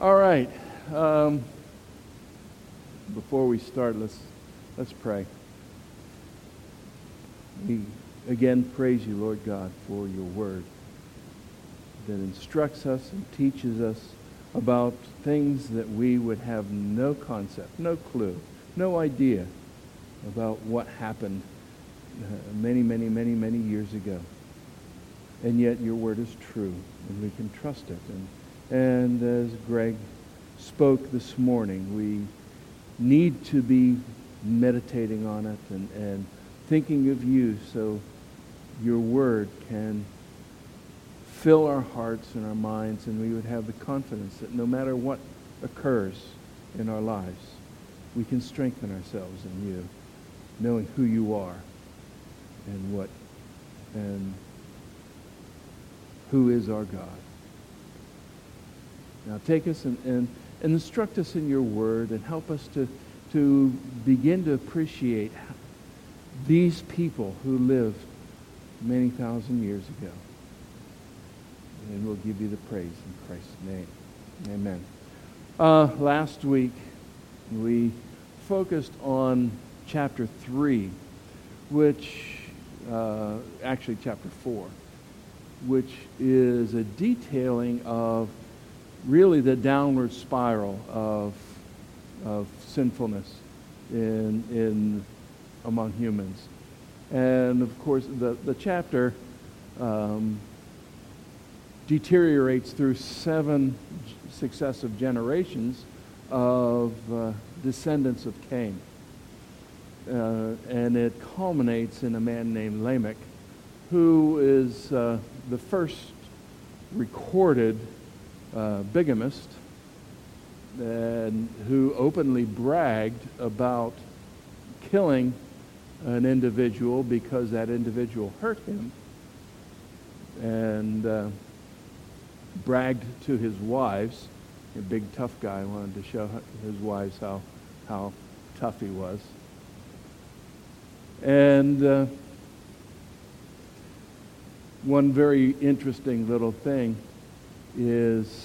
All right. Before we start, let's pray. We again praise you, Lord God, for your word that instructs us and teaches us about things that we would have no concept, no clue, no idea about what happened many, many, many, many years ago. And yet your word is true, and we can trust it. And as Greg spoke this morning, we need to be meditating on it and thinking of you so your word can fill our hearts and our minds, and we would have the confidence that no matter what occurs in our lives, we can strengthen ourselves in you, knowing who you are and who is our God. Now take us and instruct us in your word and help us to begin to appreciate these people who lived many thousand years ago. And we'll give you the praise in Christ's name. Amen. Last week, we focused on chapter 3, actually chapter 4, which is a detailing of really the downward spiral of sinfulness in among humans. And of course, the chapter deteriorates through 7 successive generations of descendants of Cain. And it culminates in a man named Lamech, who is the first recorded bigamist, and who openly bragged about killing an individual because that individual hurt him, and bragged to his wives. A big tough guy wanted to show his wives how tough he was. And one very interesting little thing is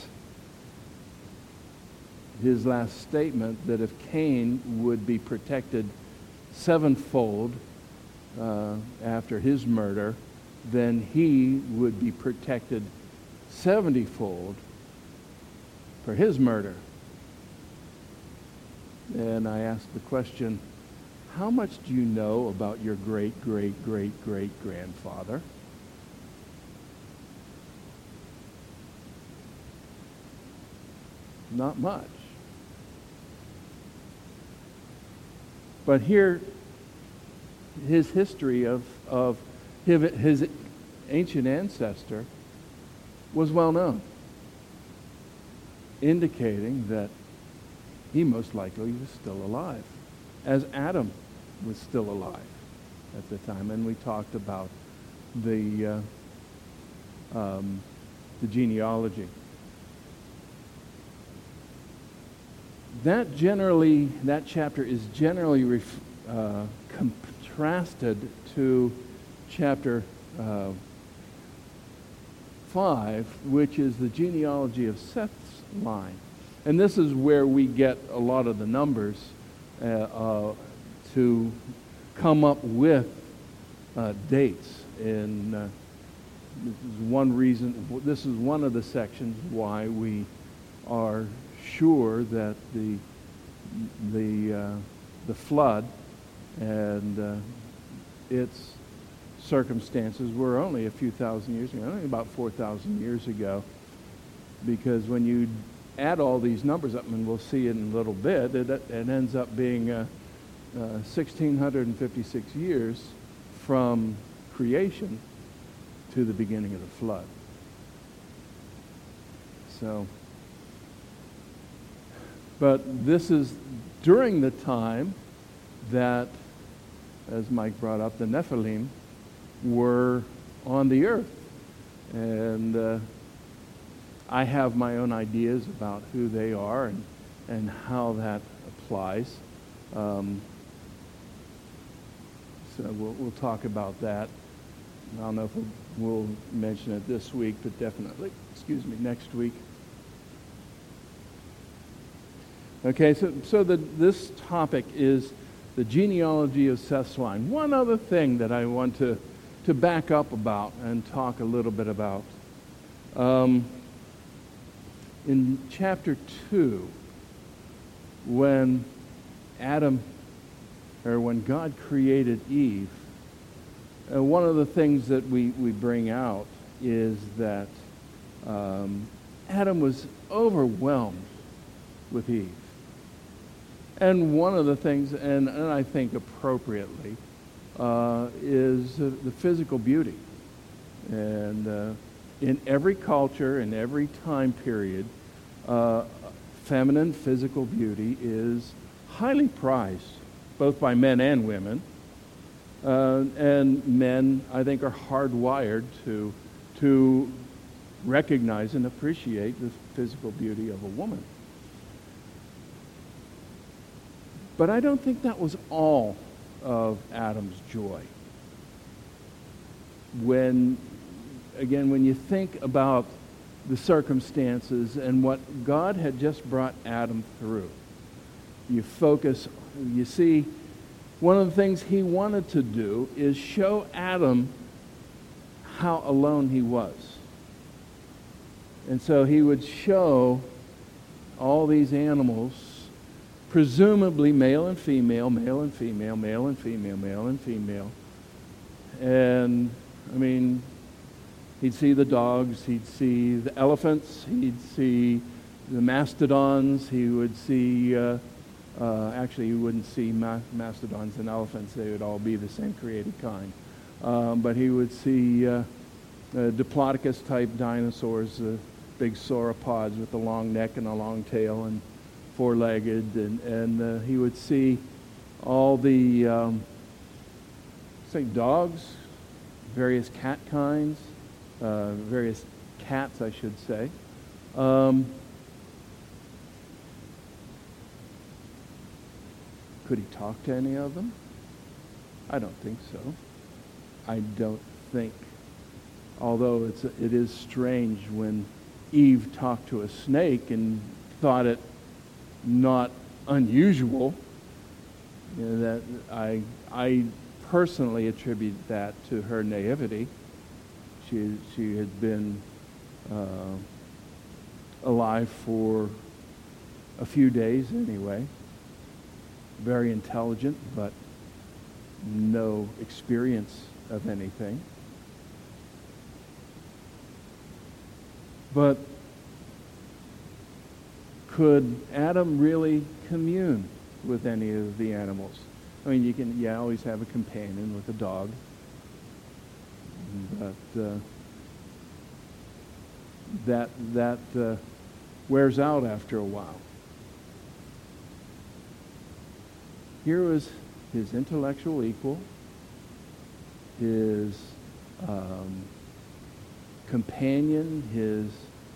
his last statement that if Cain would be protected sevenfold after his murder, then he would be protected 70-fold for his murder. And I asked the question, how much do you know about your great-great-great-great-grandfather? Not much. But here, his history of his ancient ancestor was well known, indicating that he most likely was still alive, as Adam was still alive at the time. And we talked about the genealogy. That chapter is generally contrasted to chapter 5, which is the genealogy of Seth's line. And this is where we get a lot of the numbers to come up with dates. And this is one reason, this is one of the sections why we are sure that the flood and its circumstances were only a few thousand years ago, only about 4,000 years ago, because when you add all these numbers up, and we'll see in a little bit, it ends up being 1,656 years from creation to the beginning of the flood. So, but this is during the time that, as Mike brought up, the Nephilim were on the earth. And I have my own ideas about who they are and how that applies. So we'll talk about that. I don't know if we'll mention it this week, but definitely, next week. Okay, so this topic is the genealogy of Seth's line. One other thing that I want to back up about and talk a little bit about. In chapter 2, when God created Eve, one of the things that we bring out is that Adam was overwhelmed with Eve. And one of the things, and I think appropriately, is the physical beauty. And in every culture, in every time period, feminine physical beauty is highly prized, both by men and women. And men, I think, are hardwired to recognize and appreciate the physical beauty of a woman. But I don't think that was all of Adam's joy. When you think about the circumstances and what God had just brought Adam through, you see, one of the things he wanted to do is show Adam how alone he was. And so he would show all these animals, presumably male and female, male and female, male and female, male and female. And, I mean, he'd see the dogs, he'd see the elephants, he'd see the mastodons, he would see, actually you wouldn't see mastodons and elephants, they would all be the same created kind. But he would see Diplodocus-type dinosaurs, big sauropods with a long neck and a long tail and four-legged, and he would see all the, dogs, various cat kinds, various cats, I should say. Could he talk to any of them? I don't think so. I don't think, although it is strange when Eve talked to a snake and thought it not unusual. That I personally attribute that to her naivety. She had been alive for a few days anyway. Very intelligent, but no experience of anything. But could Adam really commune with any of the animals? I mean, you can always have a companion with a dog, but that wears out after a while. Here was his intellectual equal, his companion, his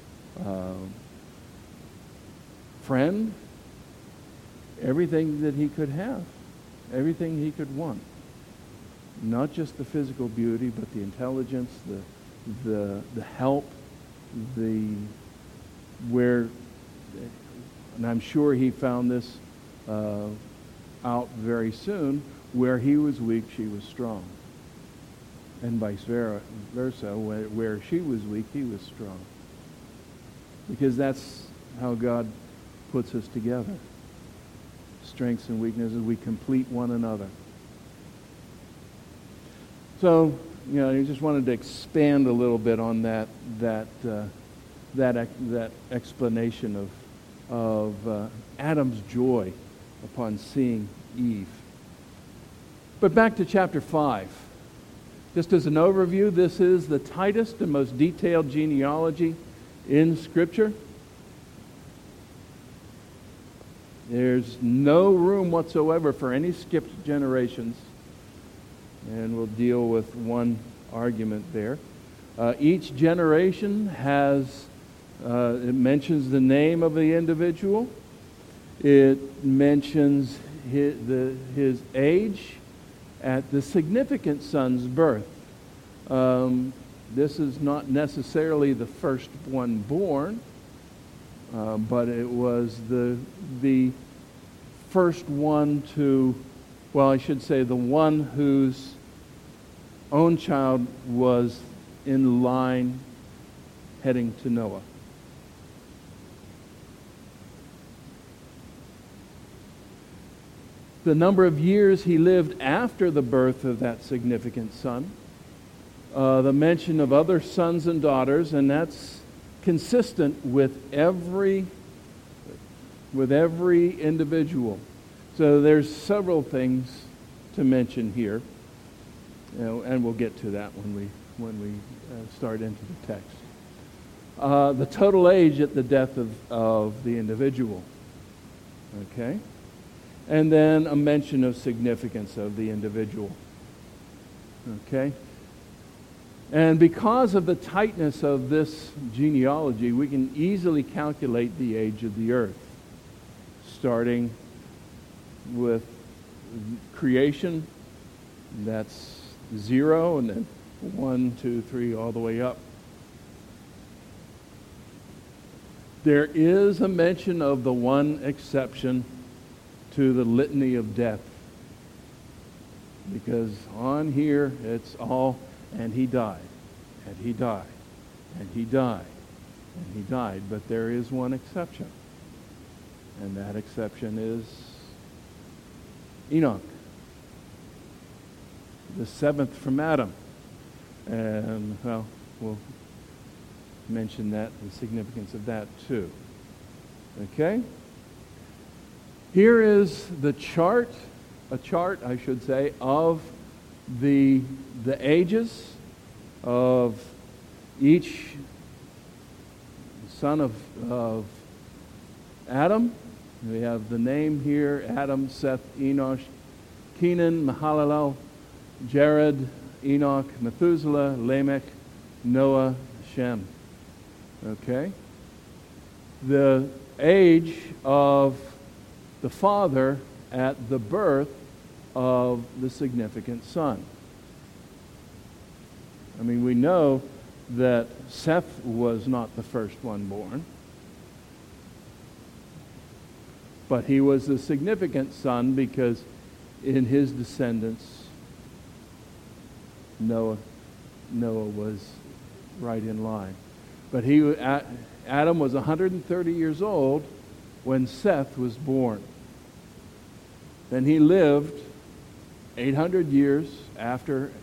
friend, everything that he could have, everything he could want. Not just the physical beauty, but the intelligence, the help, and I'm sure he found this out very soon, where he was weak, she was strong. And vice versa, where she was weak, he was strong. Because that's how God puts us together. Strengths and weaknesses, we complete one another. So, I just wanted to expand a little bit on that explanation of Adam's joy upon seeing Eve. But back to chapter 5. Just as an overview, this is the tightest and most detailed genealogy in Scripture. There's no room whatsoever for any skipped generations. And we'll deal with one argument there. Each generation has, it mentions the name of the individual. It mentions his age at the significant son's birth. This is not necessarily the first one born, but it was the first one to, well, I should say the one whose own child was in line heading to Noah. The number of years he lived after the birth of that significant son, the mention of other sons and daughters, and that's consistent with every individual. So there's several things to mention here, and we'll get to that when we start into the text. The total age at the death of the individual. Okay? And then a mention of significance of the individual. Okay? And because of the tightness of this genealogy, we can easily calculate the age of the earth, starting with creation, that's 0, and then 1, 2, 3, all the way up. There is a mention of the one exception to the litany of death, because on here it's all, and he died, and he died, and he died, and he died. But there is one exception, and that exception is Enoch, the seventh from Adam. And, well, we'll mention that, the significance of that too. Okay? Here is the chart, I should say, of the ages of each son of Adam. We have the name here: Adam, Seth, Enosh, Kenan, Mahalalel, Jared, Enoch, Methuselah, Lamech, Noah, Shem. Okay? The age of the father at the birth of the significant son. I mean, we know that Seth was not the first one born, but he was the significant son because in his descendants, Noah was right in line. But Adam was 130 years old when Seth was born. Then he lived 800 years after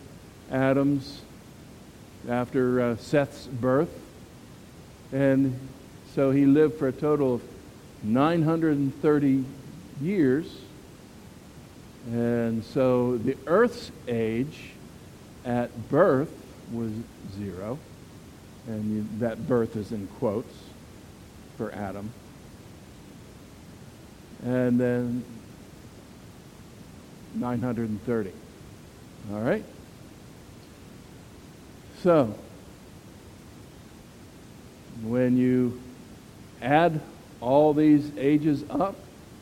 Seth's birth. And so he lived for a total of 930 years. And so the earth's age at birth was 0. And that birth is in quotes for Adam. And then 930. All right? So, when you add all these ages up,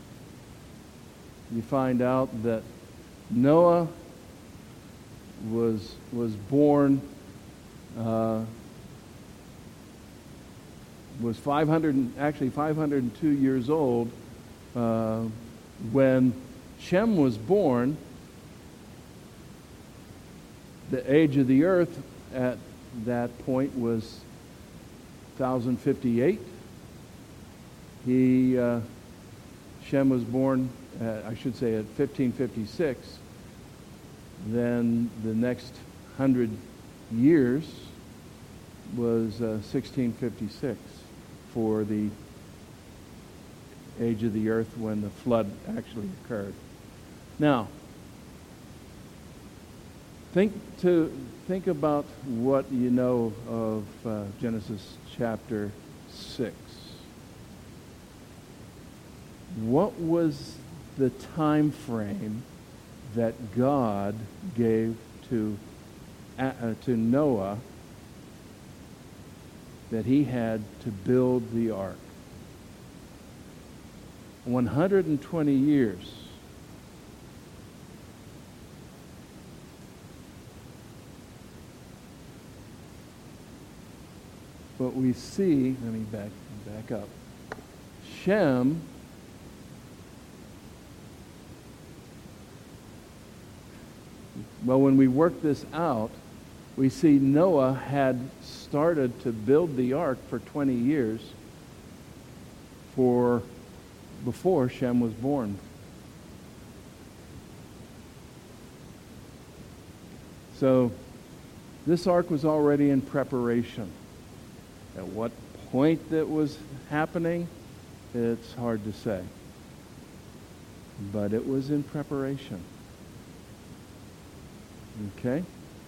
you find out that Noah was born, was 502 years old when Shem was born. The age of the earth at that point was 1058. Shem was born, at 1556. Then the next 100 years was 1656 for the age of the earth when the flood actually occurred. Now, think about what you know of Genesis chapter 6. What was the time frame that God gave to Noah that he had to build the ark? 120 years. But we see, let me back up. Shem Well, when we work this out, we see Noah had started to build the ark for 20 years before Shem was born. So this ark was already in preparation. At what point that was happening, it's hard to say. But it was in preparation. Okay?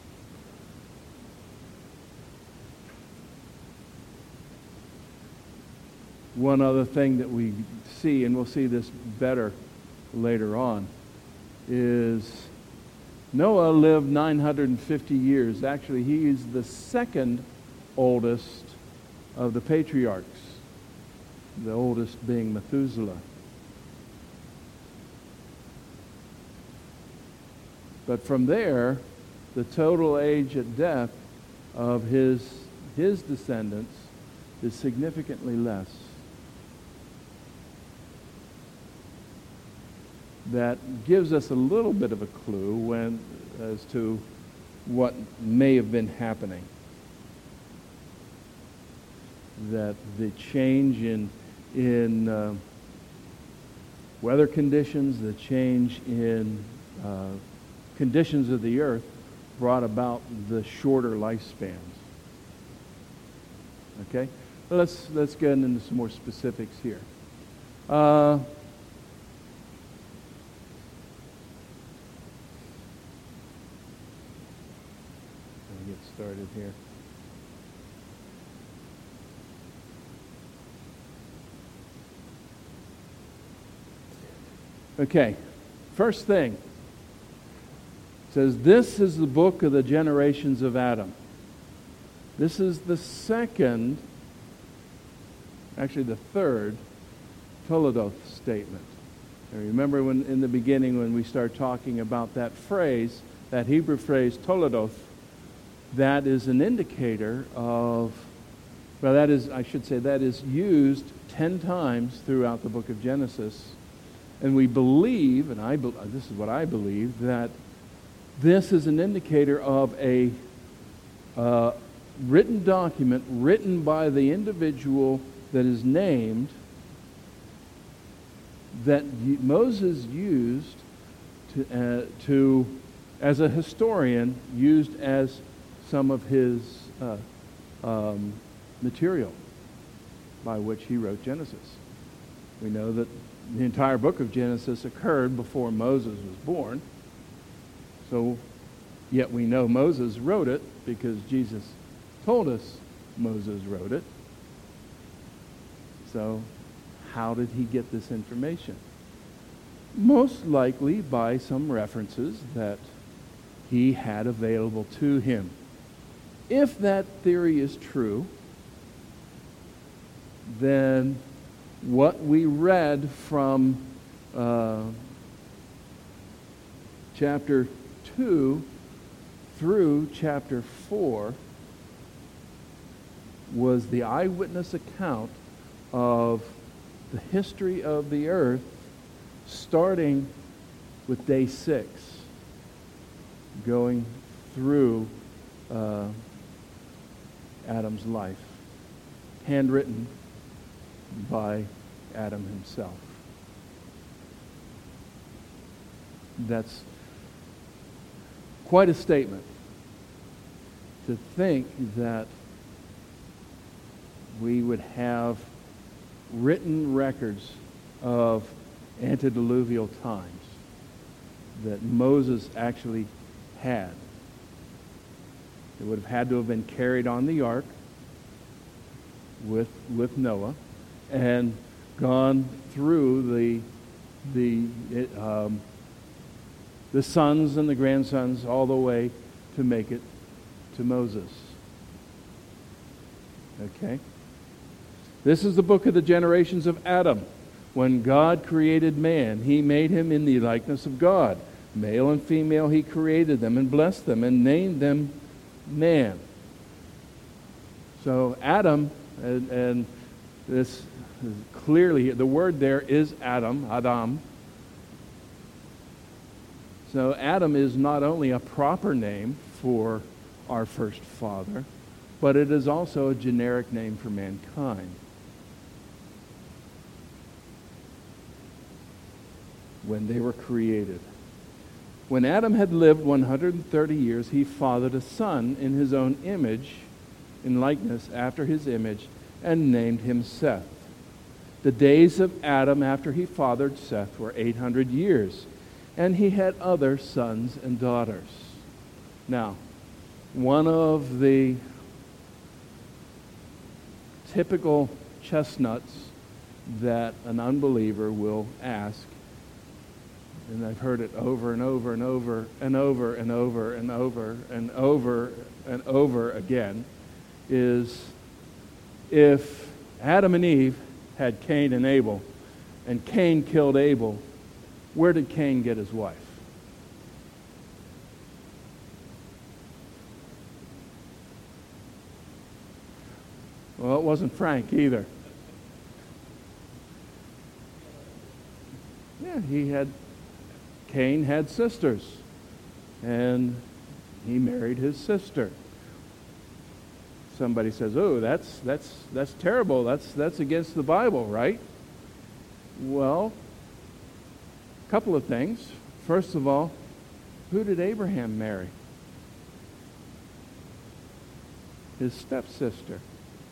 One other thing that we see, and we'll see this better later on, is Noah lived 950 years. Actually, he is the second oldest of the patriarchs, the oldest being Methuselah. But from there, the total age at death of his descendants is significantly less. That gives us a little bit of a clue as to what may have been happening. That the change in weather conditions, the change in conditions of the earth brought about the shorter lifespans. Okay? Let's get into some more specifics here. Let me get started here. Okay, first thing. It says, this is the book of the generations of Adam. This is the second, actually the third, Toledoth statement. And remember when in the beginning when we start talking about that phrase, that Hebrew phrase, Toledoth, that is an indicator of, well, that is used 10 times throughout the book of Genesis. And we believe, and this is what I believe, that this is an indicator of a written document written by the individual that is named that Moses used to as a historian, used as some of his material by which he wrote Genesis. We know that the entire book of Genesis occurred before Moses was born. So, yet we know Moses wrote it because Jesus told us Moses wrote it. So, how did he get this information? Most likely by some references that he had available to him. If that theory is true, then what we read from chapter 2 through chapter 4 was the eyewitness account of the history of the earth starting with day 6, going through Adam's life, handwritten by Adam himself. That's quite a statement to think that we would have written records of antediluvial times that Moses actually had. It would have had to have been carried on the ark with Noah and gone through the sons and the grandsons all the way to make it to Moses. Okay? This is the book of the generations of Adam. When God created man, he made him in the likeness of God. Male and female he created them and blessed them and named them man. So Adam, and this clearly, the word there is Adam. So Adam is not only a proper name for our first father, but it is also a generic name for mankind. When they were created. When Adam had lived 130 years, he fathered a son in his own image, in likeness after his image, and named him Seth. The days of Adam after he fathered Seth were 800 years, and he had other sons and daughters. Now, one of the typical chestnuts that an unbeliever will ask, and I've heard it over and over and over and over and over and over and over and over again, is if Adam and Eve had Cain and Abel, and Cain killed Abel, where did Cain get his wife? Well, it wasn't Frank either. Yeah, Cain had sisters, and he married his sister. Somebody says, "Oh, that's terrible. That's against the Bible, right?" Well, a couple of things. First of all, who did Abraham marry? His stepsister,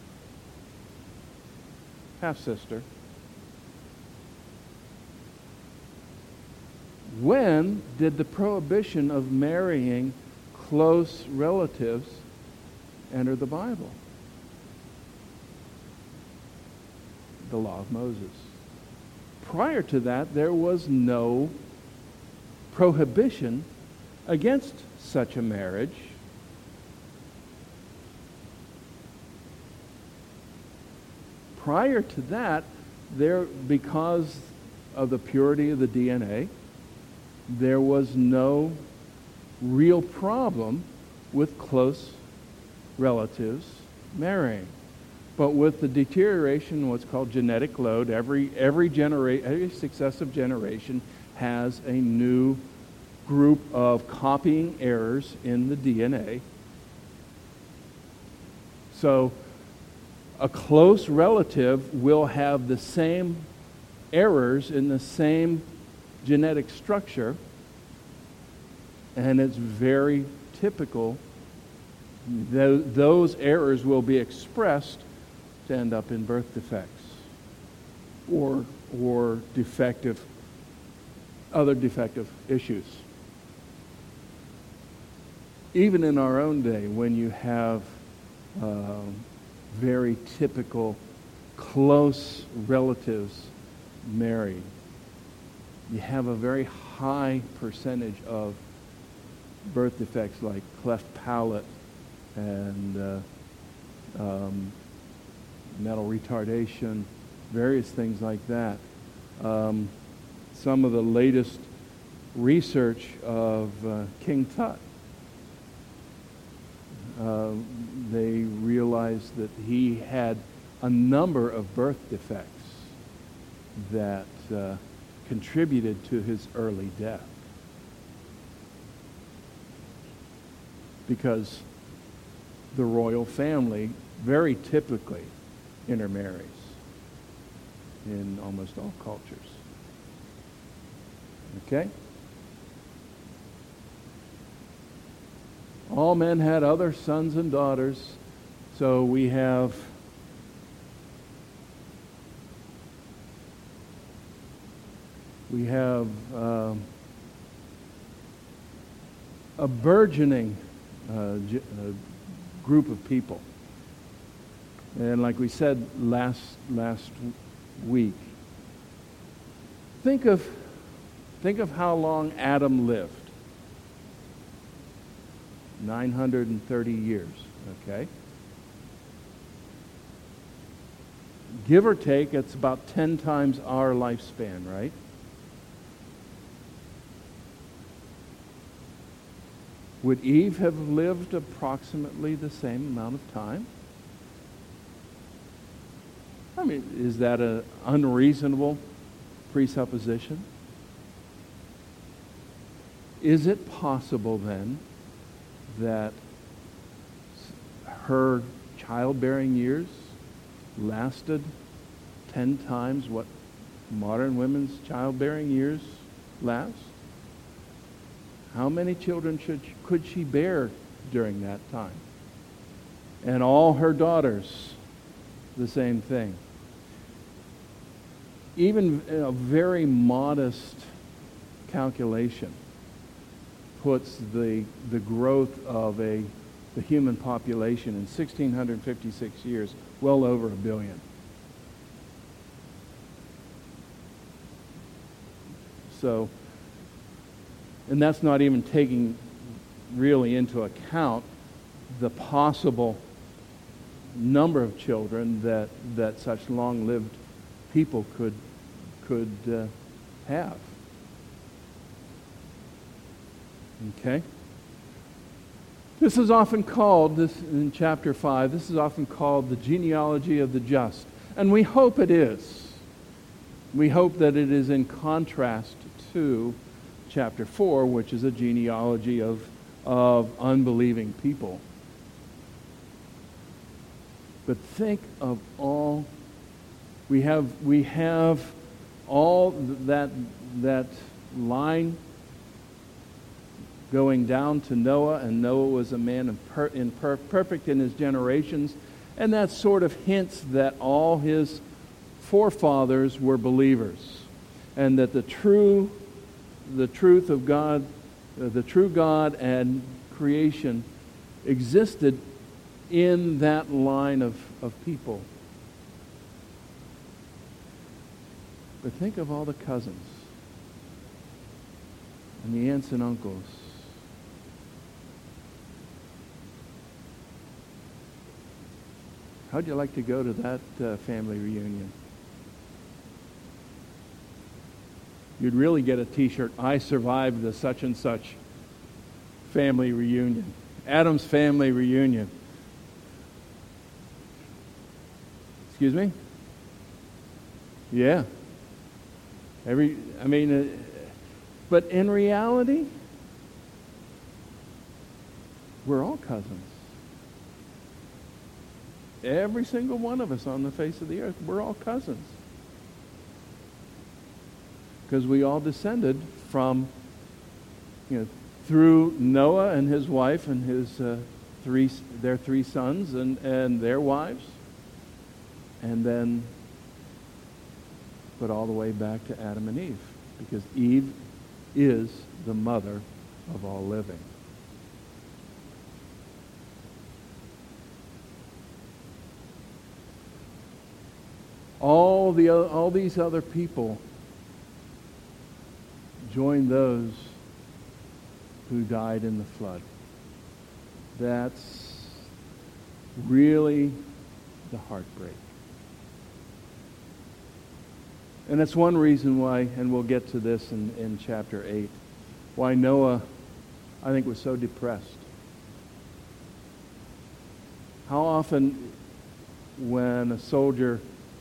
half-sister. When did the prohibition of marrying close relatives enter the Bible? The law of Moses. Prior to that, there was no prohibition against such a marriage. Prior to that, because of the purity of the DNA, there was no real problem with close relatives marrying. But with the deterioration, what's called genetic load, every successive generation has a new group of copying errors in the DNA. So a close relative will have the same errors in the same genetic structure, and it's very typical. Those errors will be expressed to end up in birth defects or other defective issues. Even in our own day, when you have very typical close relatives married, you have a very high percentage of birth defects like cleft palate and mental retardation, various things like that. Some of the latest research of King Tut, they realized that he had a number of birth defects that contributed to his early death, because the royal family very typically intermarries in almost all cultures. Okay? All men had other sons and daughters, so we have a burgeoning group of people. And like we said last week, think of how long Adam lived. 930 years, okay? Give or take, it's about 10 times our lifespan, right? Would Eve have lived approximately the same amount of time? I mean, is that an unreasonable presupposition? Is it possible then that her childbearing years lasted 10 times what modern women's childbearing years last? How many children could she bear during that time? And all her daughters, the same thing. Even a very modest calculation puts the growth of the human population in 1,656 years well over 1 billion. So, and that's not even taking really into account the possible number of children that such long-lived people could have. Okay? This is often called, this in chapter 5, this is often called the genealogy of the just. And we hope it is. We hope that it is in contrast to chapter 4, which is a genealogy of unbelieving people. But think of all, we have all that line going down to Noah, and Noah was a man perfect in his generations, and that sort of hints that all his forefathers were believers, and that the truth of God, the true God and creation existed in that line of people. But think of all the cousins and the aunts and uncles. How'd you like to go to that family reunion? You'd really get a t-shirt, "I survived the such and such family reunion." Adam's family reunion. Excuse me? Yeah. But in reality, we're all cousins. Every single one of us on the face of the earth, we're all cousins. Because we all descended from, through Noah and his wife and their three sons and their wives, and then but all the way back to Adam and Eve, because Eve is the mother of all living. All these other people join those who died in the flood. That's really the heartbreak. And that's one reason why, and we'll get to this in chapter 8, why Noah, I think, was so depressed. How often when a soldier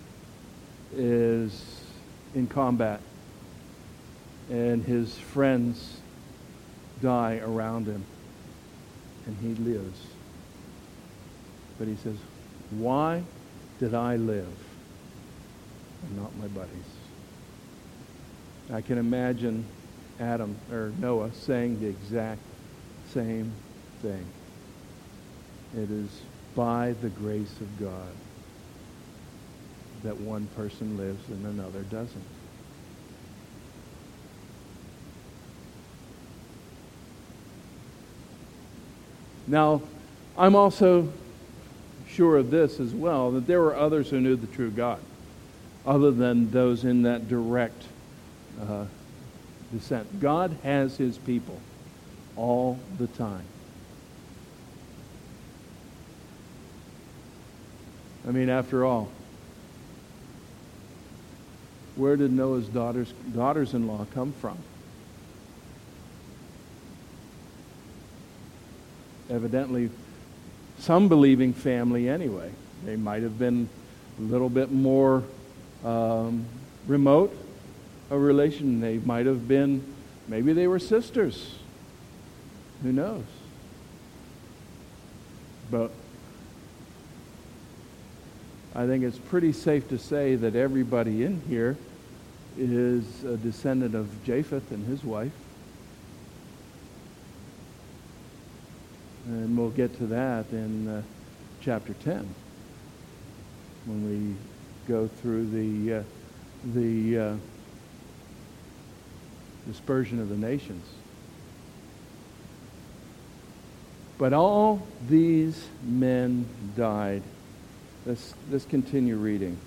is in combat and his friends die around him and he lives, but he says, "Why did I live and not my buddies?" I can imagine Noah saying the exact same thing. It is by the grace of God that one person lives and another doesn't. Now, I'm also sure of this as well, that there were others who knew the true God, other than those in that direct descent. God has his people all the time. I mean, after all, where did Noah's daughters-in-law come from? Evidently, some believing family anyway. They might have been a little bit more remote a relation. They might have been, maybe they were sisters. Who knows? But I think it's pretty safe to say that everybody in here is a descendant of Japheth and his wife. And we'll get to that in chapter 10 when we go through the dispersion of the nations. But all these men died. Let's continue reading.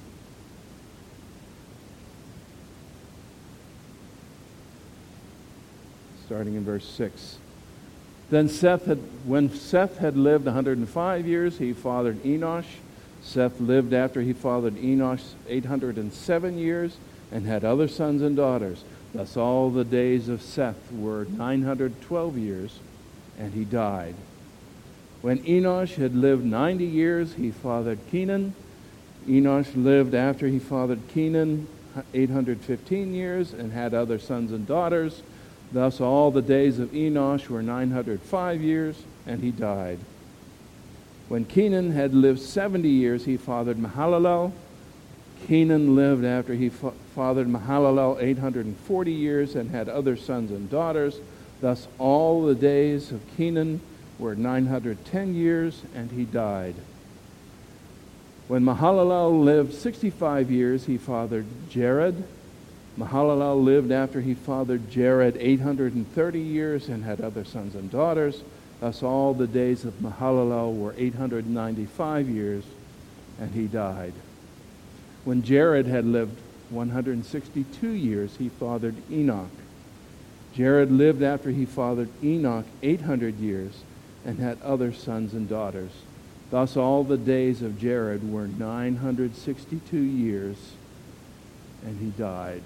Starting in verse 6. Then when Seth had lived 105 years, he fathered Enosh. Seth lived after he fathered Enosh 807 years and had other sons and daughters. Thus all the days of Seth were 912 years, and he died. When Enosh had lived 90 years, he fathered Kenan. Enosh lived after he fathered Kenan 815 years and had other sons and daughters. Thus all the days of Enosh were 905 years, and he died. When Kenan had lived 70 years, he fathered Mahalalel. Kenan lived after he fathered Mahalalel 840 years and had other sons and daughters. Thus all the days of Kenan were 910 years, and he died. When Mahalalel lived 65 years, he fathered Jared. Mahalalel lived after he fathered Jared 830 years and had other sons and daughters. Thus all the days of Mahalalel were 895 years, and he died. When Jared had lived 162 years, he fathered Enoch. Jared lived after he fathered Enoch 800 years and had other sons and daughters. Thus all the days of Jared were 962 years, and he died.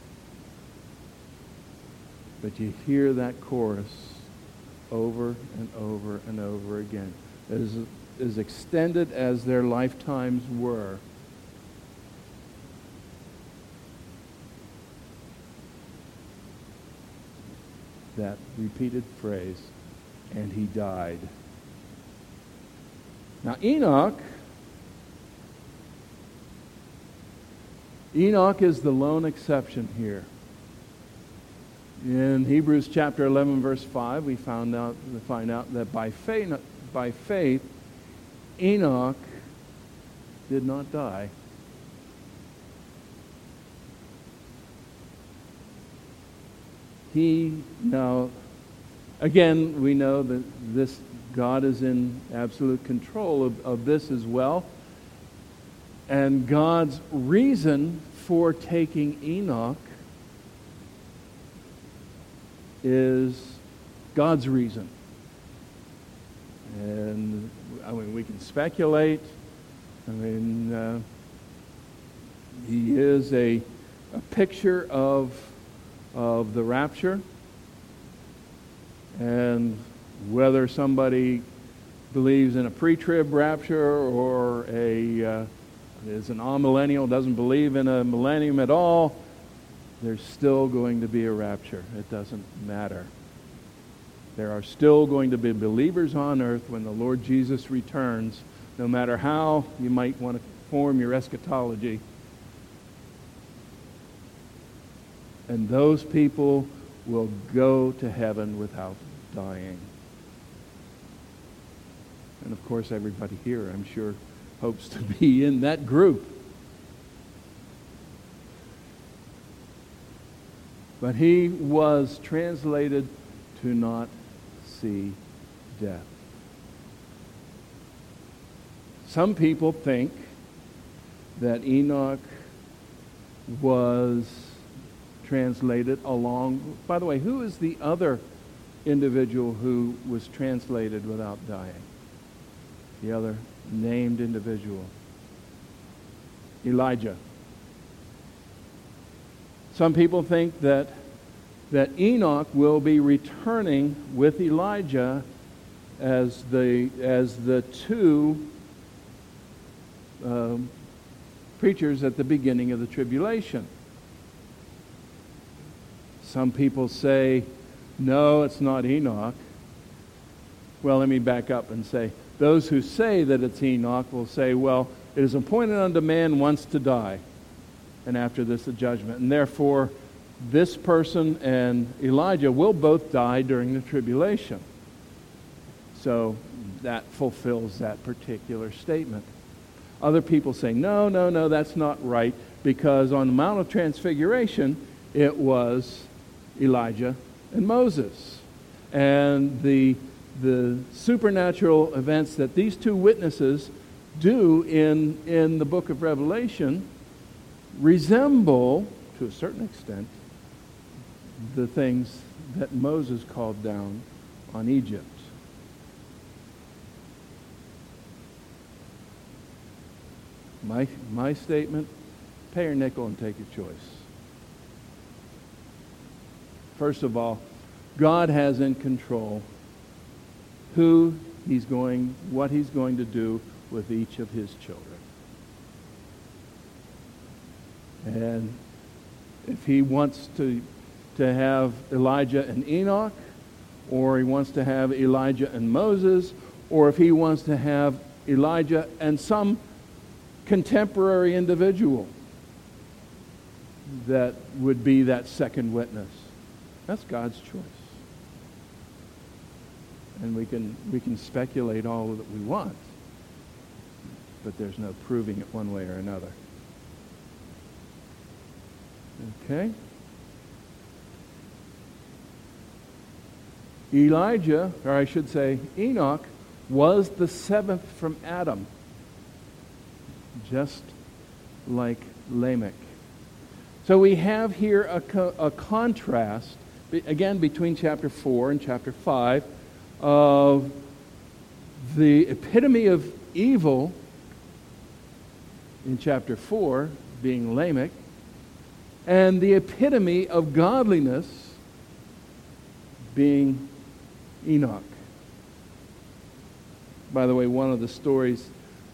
But you hear that chorus over and over and over again. As extended as their lifetimes were, that repeated phrase, and he died. Now Enoch is the lone exception here. In Hebrews chapter 11, verse 5, we find out that by faith, Enoch did not die. Now, again, we know that this God is in absolute control of this as well. And God's reason for taking Enoch is God's reason. And I mean, we can speculate. I mean, he is a picture of the rapture, and whether somebody believes in a pre-trib rapture or is an amillennial, doesn't believe in a millennium at all, there's still going to be a rapture. It doesn't matter. There are still going to be believers on earth when the Lord Jesus returns, no matter how you might want to form your eschatology. And those people will go to heaven without dying. And of course, everybody here, I'm sure, hopes to be in that group. But he was translated to not see death. Some people think that Enoch was translated along. By the way, who is the other individual who was translated without dying? The other named individual. Elijah. Some people think that Enoch will be returning with Elijah as the two preachers at the beginning of the tribulation. Some people say, no, it's not Enoch. Well, let me back up and say, those who say that it's Enoch will say, well, it is appointed unto man once to die, and after this the judgment. And therefore, this person and Elijah will both die during the tribulation. So that fulfills that particular statement. Other people say, no, that's not right, because on the Mount of Transfiguration, it was Elijah and Moses. And the supernatural events that these two witnesses do in the book of Revelation resemble, to a certain extent, the things that Moses called down on Egypt. My statement, pay your nickel and take your choice. First of all, God has in control what he's going to do with each of his children. And if he wants to have Elijah and Enoch, or he wants to have Elijah and Moses, or if he wants to have Elijah and some contemporary individual that would be that second witness, that's God's choice. And we can speculate all that we want, but there's no proving it one way or another. Okay? Elijah, or I should say Enoch, was the seventh from Adam, just like Lamech. So we have here a contrast, again, between chapter 4 and chapter 5, of the epitome of evil in chapter 4, being Lamech, and the epitome of godliness being Enoch. By the way, one of the stories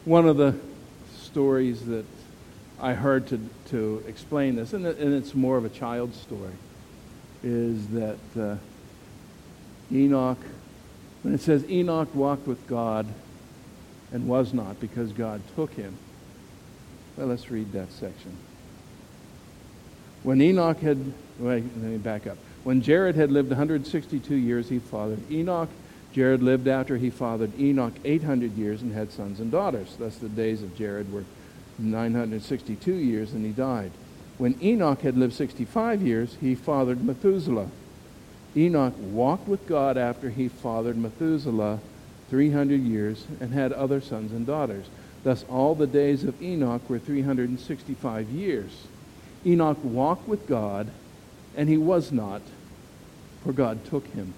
that I heard to explain this, and it's more of a child's story, is that Enoch, when it says Enoch walked with God and was not because God took him. Well, let's read that section. When let me back up. When Jared had lived 162 years, he fathered Enoch. Jared lived after he fathered Enoch 800 years and had sons and daughters. Thus the days of Jared were 962 years, and he died. When Enoch had lived 65 years, he fathered Methuselah. Enoch walked with God after he fathered Methuselah 300 years and had other sons and daughters. Thus all the days of Enoch were 365 years. Enoch walked with God, and he was not, for God took him.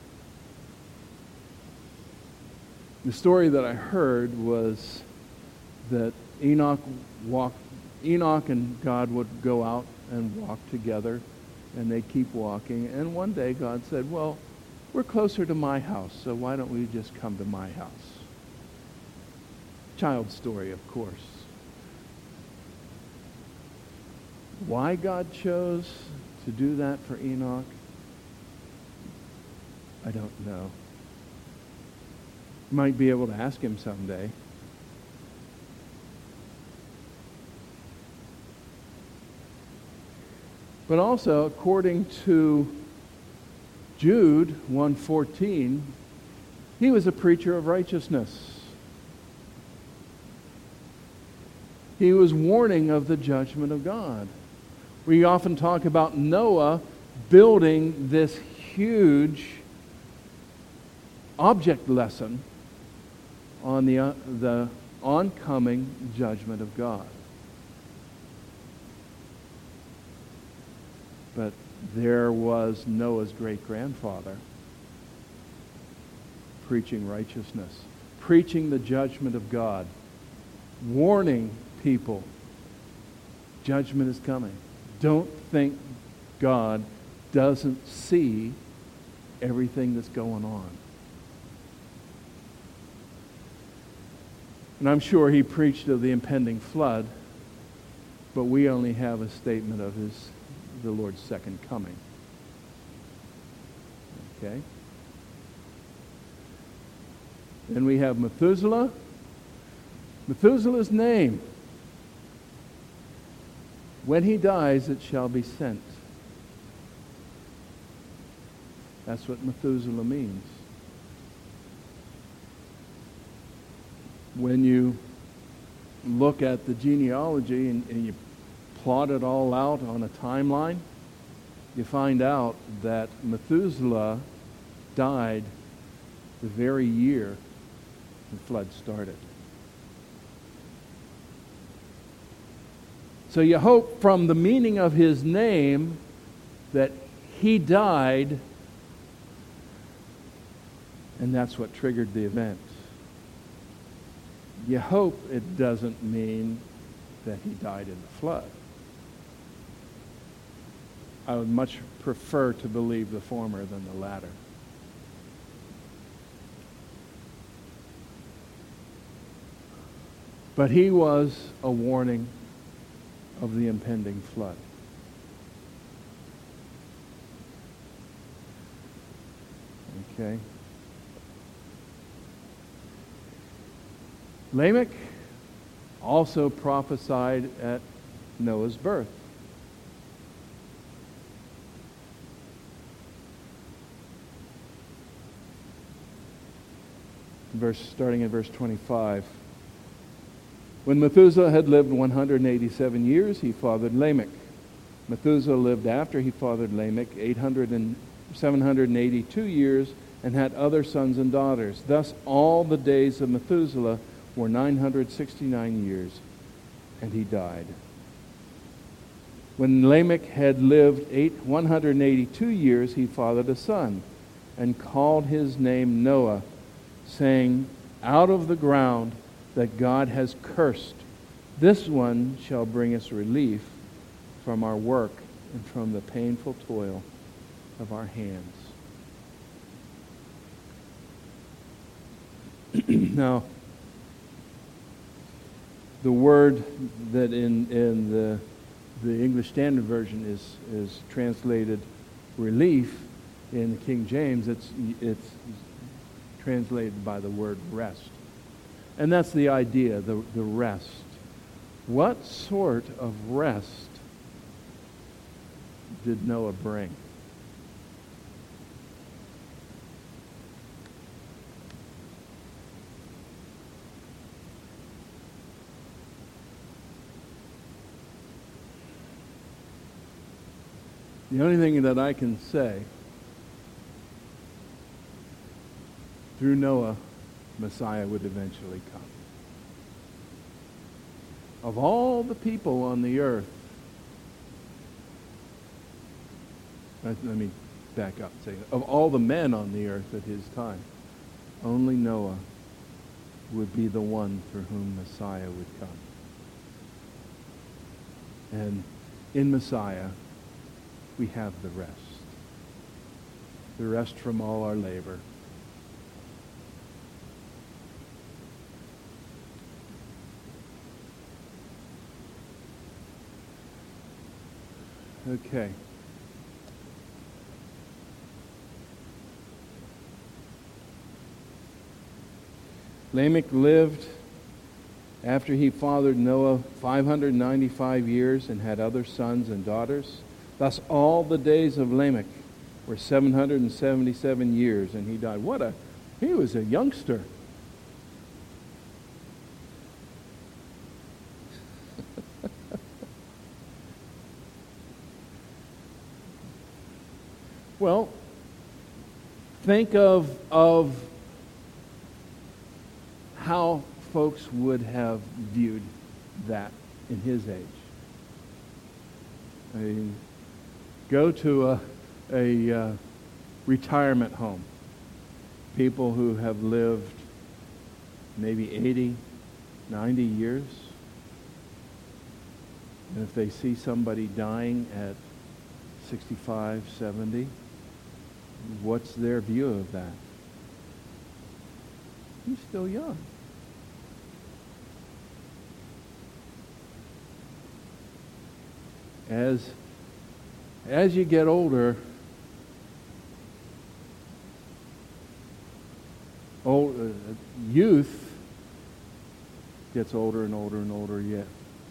The story that I heard was that Enoch and God would go out and walk together, and they keep walking. And one day God said, well, we're closer to my house, so why don't we just come to my house? Child story, of course. Why God chose to do that for Enoch, I don't know. Might be able to ask him someday. But also, according to Jude 1:14, he was a preacher of righteousness. He was warning of the judgment of God. We often talk about Noah building this huge object lesson on the oncoming judgment of God. But there was Noah's great-grandfather preaching righteousness, preaching the judgment of God, warning people, judgment is coming. Don't think God doesn't see everything that's going on. And I'm sure he preached of the impending flood, But we only have a statement of the Lord's second coming. Okay? Then we have Methuselah. Methuselah's name. When he dies, it shall be sent. That's what Methuselah means. When you look at the genealogy and you plot it all out on a timeline, you find out that Methuselah died the very year the flood started. So you hope from the meaning of his name that he died, and that's what triggered the event. You hope it doesn't mean that he died in the flood. I would much prefer to believe the former than the latter. But he was a warning of the impending flood. Okay. Lamech also prophesied at Noah's birth. Starting in verse 25. When Methuselah had lived 187 years, he fathered Lamech. Methuselah lived after he fathered Lamech 782 years and had other sons and daughters. Thus all the days of Methuselah were 969 years, and he died. When Lamech had lived 182 years, he fathered a son, and called his name Noah, saying, out of the ground that God has cursed, this one shall bring us relief from our work and from the painful toil of our hands. Now, the word that in the English Standard Version is translated relief in the King James, it's translated by the word rest. And that's the idea, the rest. What sort of rest did Noah bring? The only thing that I can say, through Noah, Messiah would eventually come. Of all the people on the earth, let me back up and say, of all the men on the earth at his time, only Noah would be the one through whom Messiah would come. And in Messiah, we have the rest from all our labor. Okay. Lamech lived after he fathered Noah 595 years and had other sons and daughters. Thus all the days of Lamech were 777 years, and he died. He was a youngster. Well, think of how folks would have viewed that in his age. I mean, go to a retirement home. People who have lived maybe 80, 90 years. And if they see somebody dying at 65, 70, what's their view of that? He's still young. as you get older, youth gets older and older and older yet.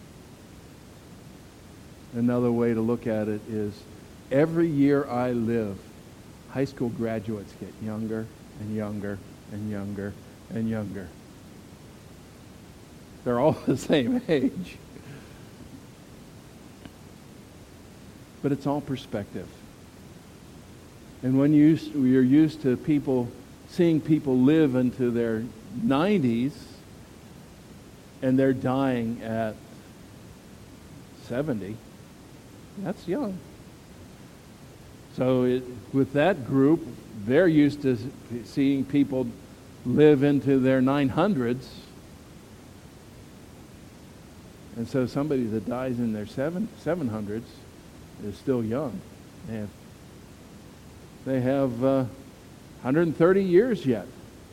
Another way to look at it is every year I live, high school graduates get younger and younger and younger and younger. They're all the same age. But it's all perspective. And when you're used to seeing people live into their 90s and they're dying at 70, that's young. So with that group, they're used to seeing people live into their 900s. And so somebody that dies in their 700s is still young. They have 130 years yet.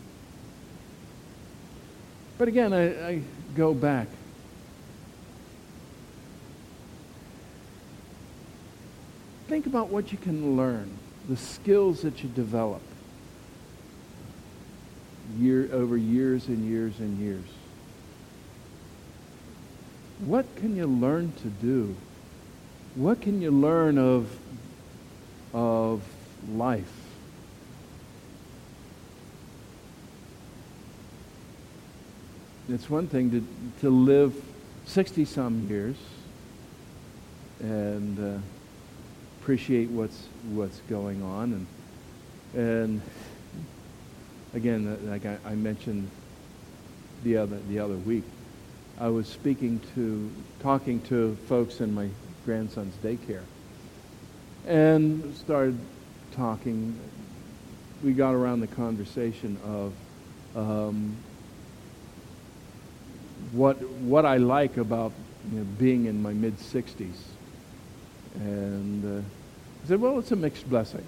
But again, I go back. Think about what you can learn, the skills that you develop over years and years and years. What can you learn to do? What can you learn of life? It's one thing to live 60-some years and appreciate what's going on, and again, like I mentioned the other week, I was talking to folks in my grandson's daycare, and started talking. We got around the conversation of what I like about being in my mid-60s, and I said, well, it's a mixed blessing.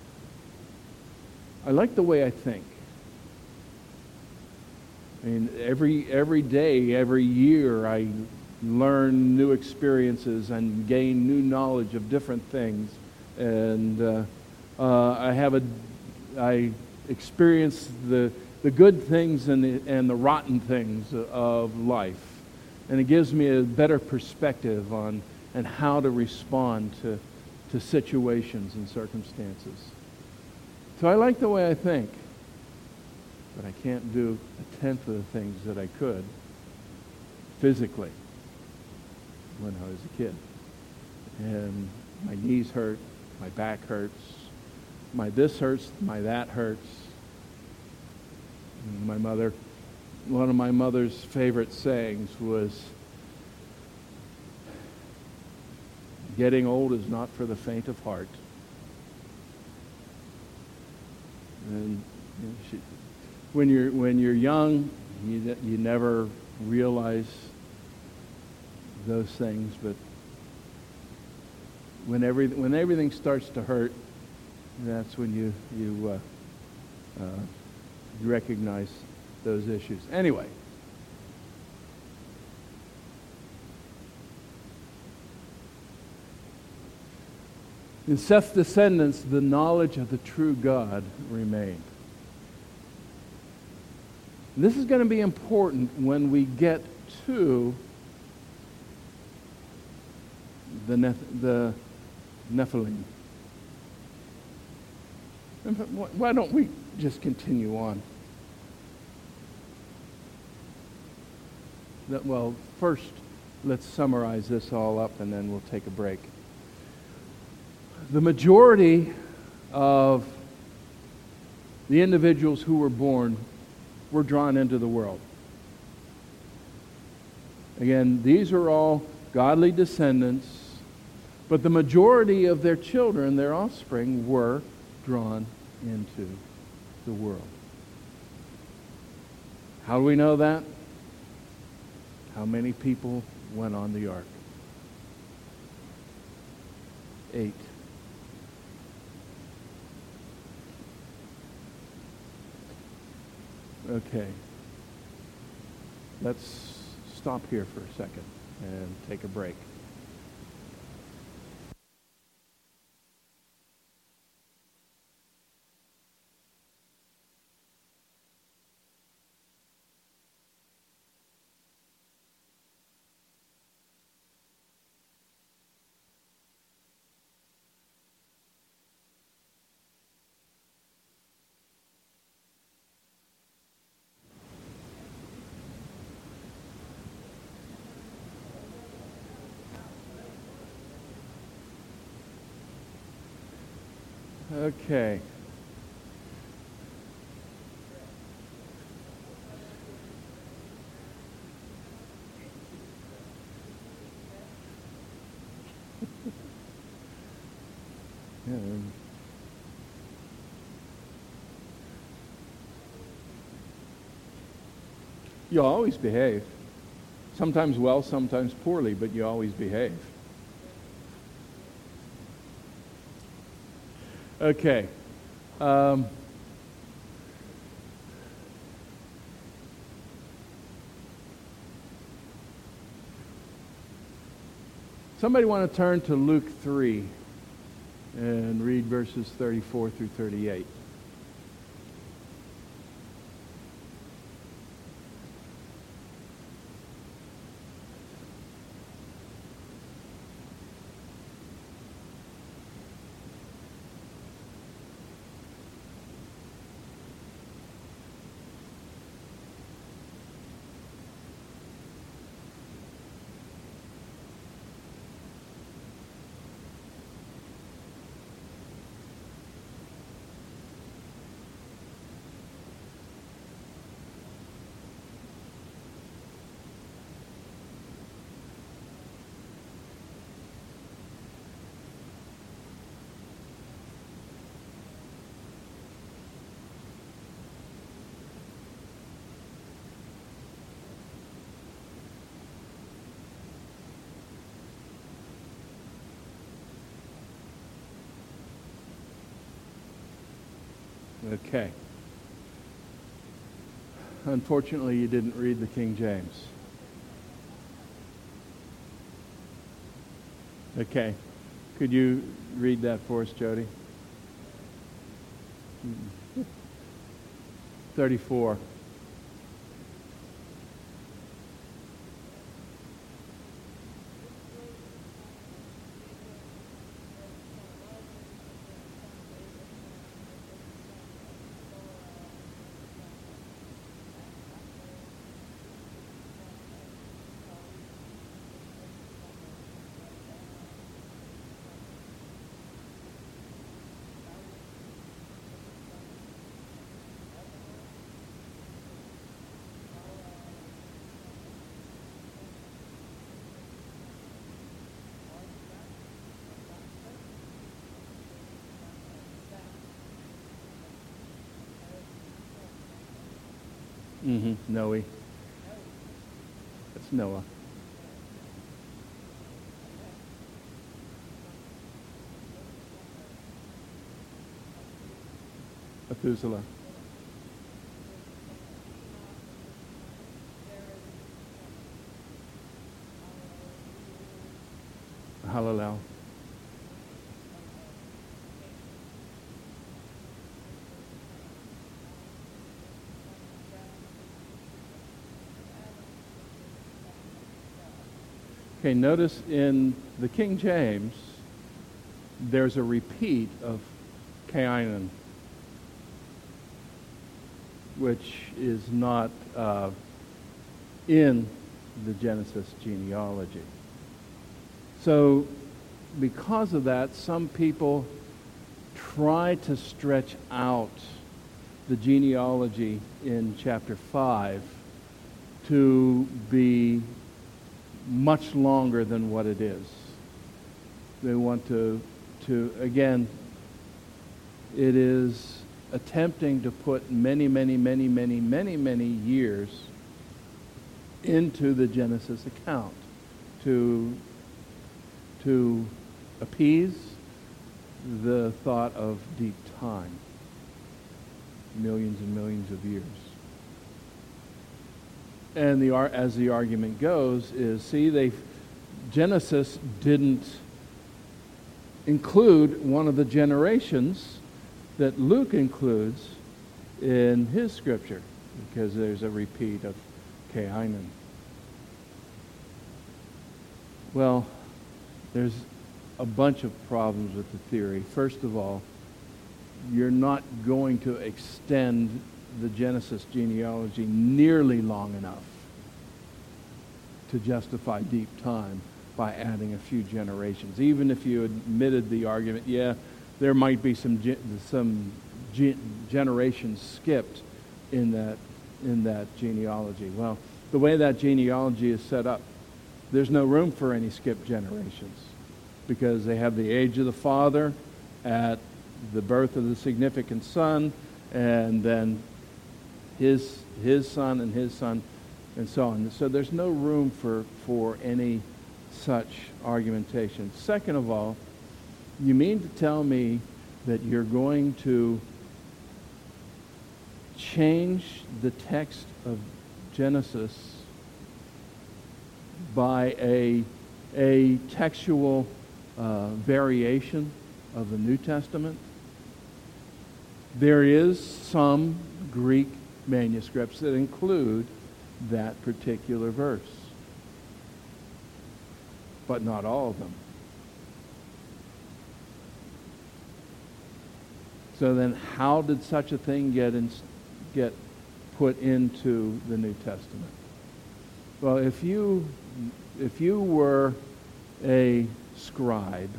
I like the way I think. I mean, every day, every year, I learn new experiences and gain new knowledge of different things, and I experience the good things and the rotten things of life, and it gives me a better perspective on and how to respond to situations and circumstances. So I like the way I think, but I can't do a tenth of the things that I could physically when I was a kid. And my knees hurt, my back hurts, my this hurts, my that hurts. And one of my mother's favorite sayings was, getting old is not for the faint of heart. And when you're young, you never realize those things, but when everything starts to hurt, that's when you recognize those issues. Anyway. In Seth's descendants, the knowledge of the true God remained. This is going to be important when we get to the Nephilim. Why don't we just continue on? Well, first, let's summarize this all up, and then we'll take a break. The majority of the individuals who were born were drawn into the world. Again, these are all godly descendants, but the majority of their children, their offspring, were drawn into the world. How do we know that? How many people went on the ark? 8. Okay. Let's stop here for a second and take a break. Okay. Yeah. You always behave. Sometimes well, sometimes poorly, but you always behave. Okay. Somebody want to turn to Luke 3 and read verses 34 through 38. Okay. Unfortunately, you didn't read the King James. Okay. Could you read that for us, Jody? 34. Noe. That's Noah. Methuselah. Hallelujah. Okay, notice in the King James, there's a repeat of Cainan, which is not in the Genesis genealogy. So because of that, some people try to stretch out the genealogy in chapter 5 to be much longer than what it is. They want to again, it is attempting to put many years into the Genesis account to appease the thought of deep time, millions and millions of years. And as the argument goes is, Genesis didn't include one of the generations that Luke includes in his scripture, because there's a repeat of Cainan. Well, there's a bunch of problems with the theory. First of all, you're not going to extend the Genesis genealogy nearly long enough to justify deep time by adding a few generations. Even if you admitted the argument, there might be some generations skipped in that genealogy. Well, the way that genealogy is set up, there's no room for any skipped generations, because they have the age of the father at the birth of the significant son, and then his son and his son, and so on. So there's no room for any such argumentation. Second of all, you mean to tell me that you're going to change the text of Genesis by a textual variation of the New Testament? There is some Greek manuscripts that include that particular verse, but not all of them. So then how did such a thing get put into the New Testament? Well, if you were a scribe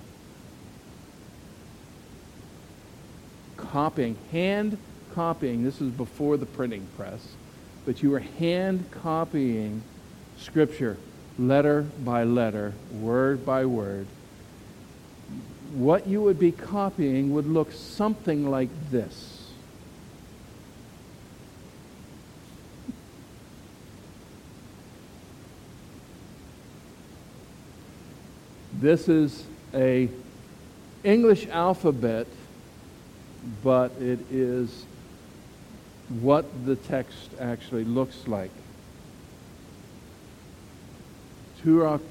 hand copying, this is before the printing press, but you were hand copying Scripture letter by letter, word by word, what you would be copying would look something like this. This is a English alphabet, but it is what the text actually looks like. To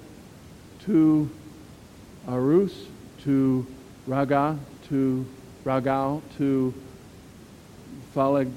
Arus, to Raga, to Ragao, to Phaleg,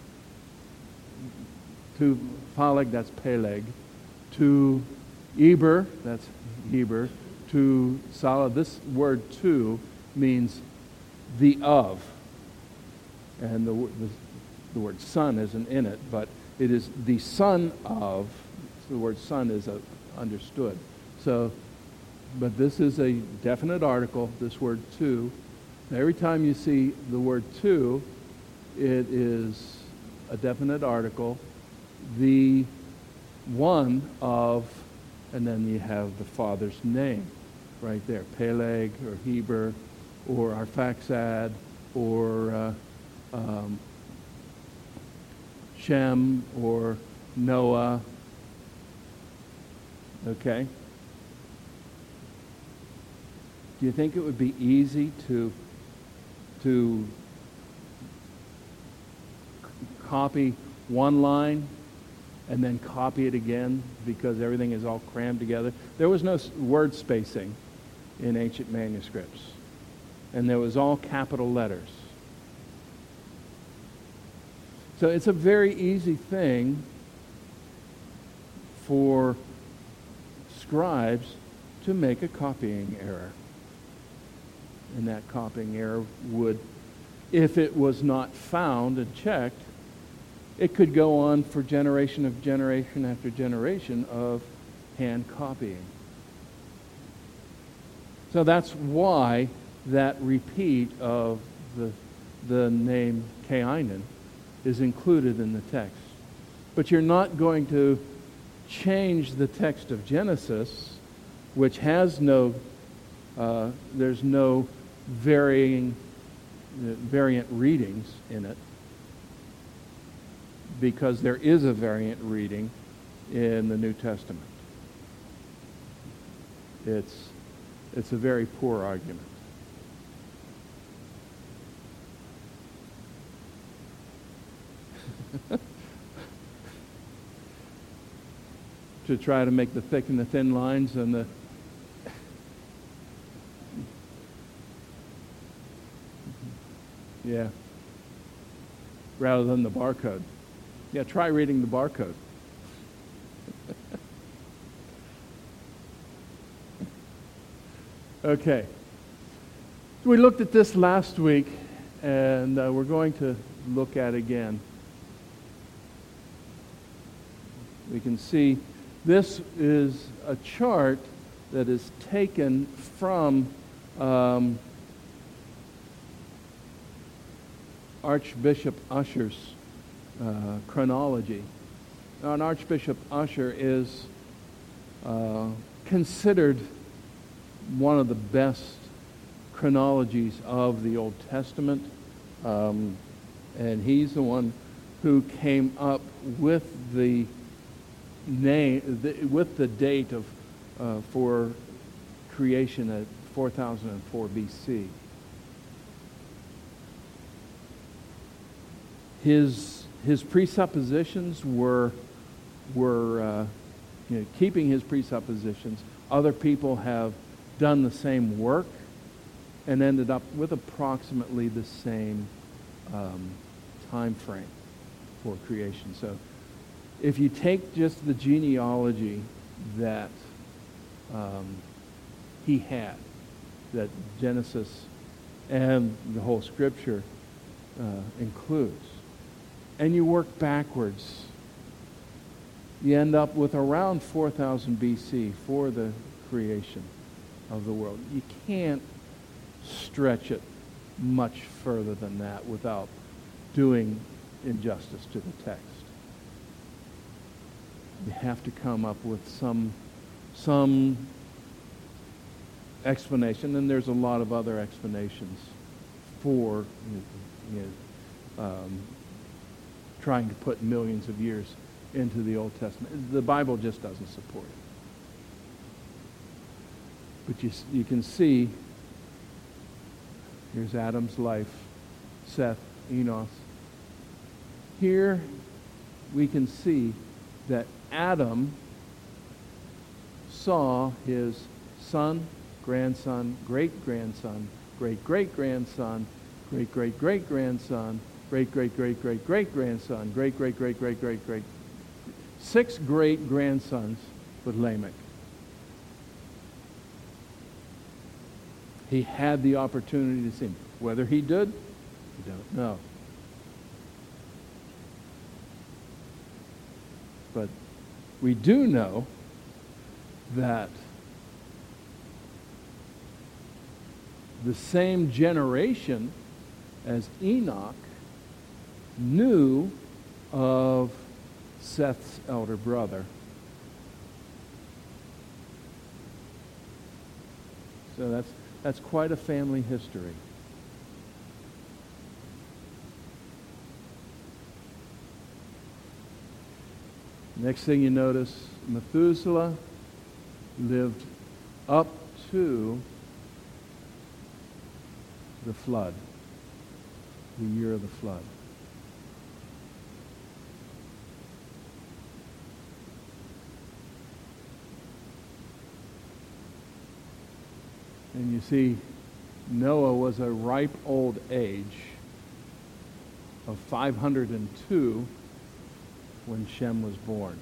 that's Peleg, to Eber, that's Heber, to Salah. This word "to" means the of, and the word son isn't in it, but it is the son of. So the word son is understood. So, but this is a definite article, this word "to." Every time you see the word "to," it is a definite article, the one of, and then you have the father's name right there, Peleg or Heber or Arphaxad or Shem or Noah. Okay? Do you think it would be easy to copy one line and then copy it again because everything is all crammed together? There was no word spacing in ancient manuscripts, and there was all capital letters. So it's a very easy thing for scribes to make a copying error. And that copying error would, if it was not found and checked, it could go on for generation after generation of hand copying. So that's why that repeat of the name Cainan is included in the text. But you're not going to change the text of Genesis, which has there's no variant readings in it, because there is a variant reading in the New Testament. It's a very poor argument. To try to make the thick and the thin lines and the yeah, rather than the barcode. Yeah, try reading the barcode. Okay. We looked at this last week, and we're going to look at it again. We can see this is a chart that is taken from Archbishop Ussher's chronology. Now, an Archbishop Ussher is considered one of the best chronologies of the Old Testament, and he's the one who came up with the name, with the date of for creation at 4004 BC. His presuppositions were keeping his presuppositions. Other people have done the same work and ended up with approximately the same time frame for creation. So if you take just the genealogy that he had, that Genesis and the whole Scripture includes, and you work backwards, you end up with around 4000 BC for the creation of the world. You can't stretch it much further than that without doing injustice to the text. You have to come up with some explanation, and there's a lot of other explanations for trying to put millions of years into the Old Testament. The Bible just doesn't support it. But you can see, here's Adam's life, Seth, Enos. Here we can see that Adam saw his son, grandson, great-grandson, great-great-grandson, great-great-great-grandson, great-great-great-great-great-grandson, great-great-great-great-great-great. 6 great-grandsons with Lamech. He had the opportunity to see him. Whether he did, we don't know. But we do know that the same generation as Enoch knew of Seth's elder brother. So that's quite a family history. Next thing you notice, Methuselah lived up to the flood, the year of the flood. And you see, Noah was a ripe old age of 502 when Shem was born.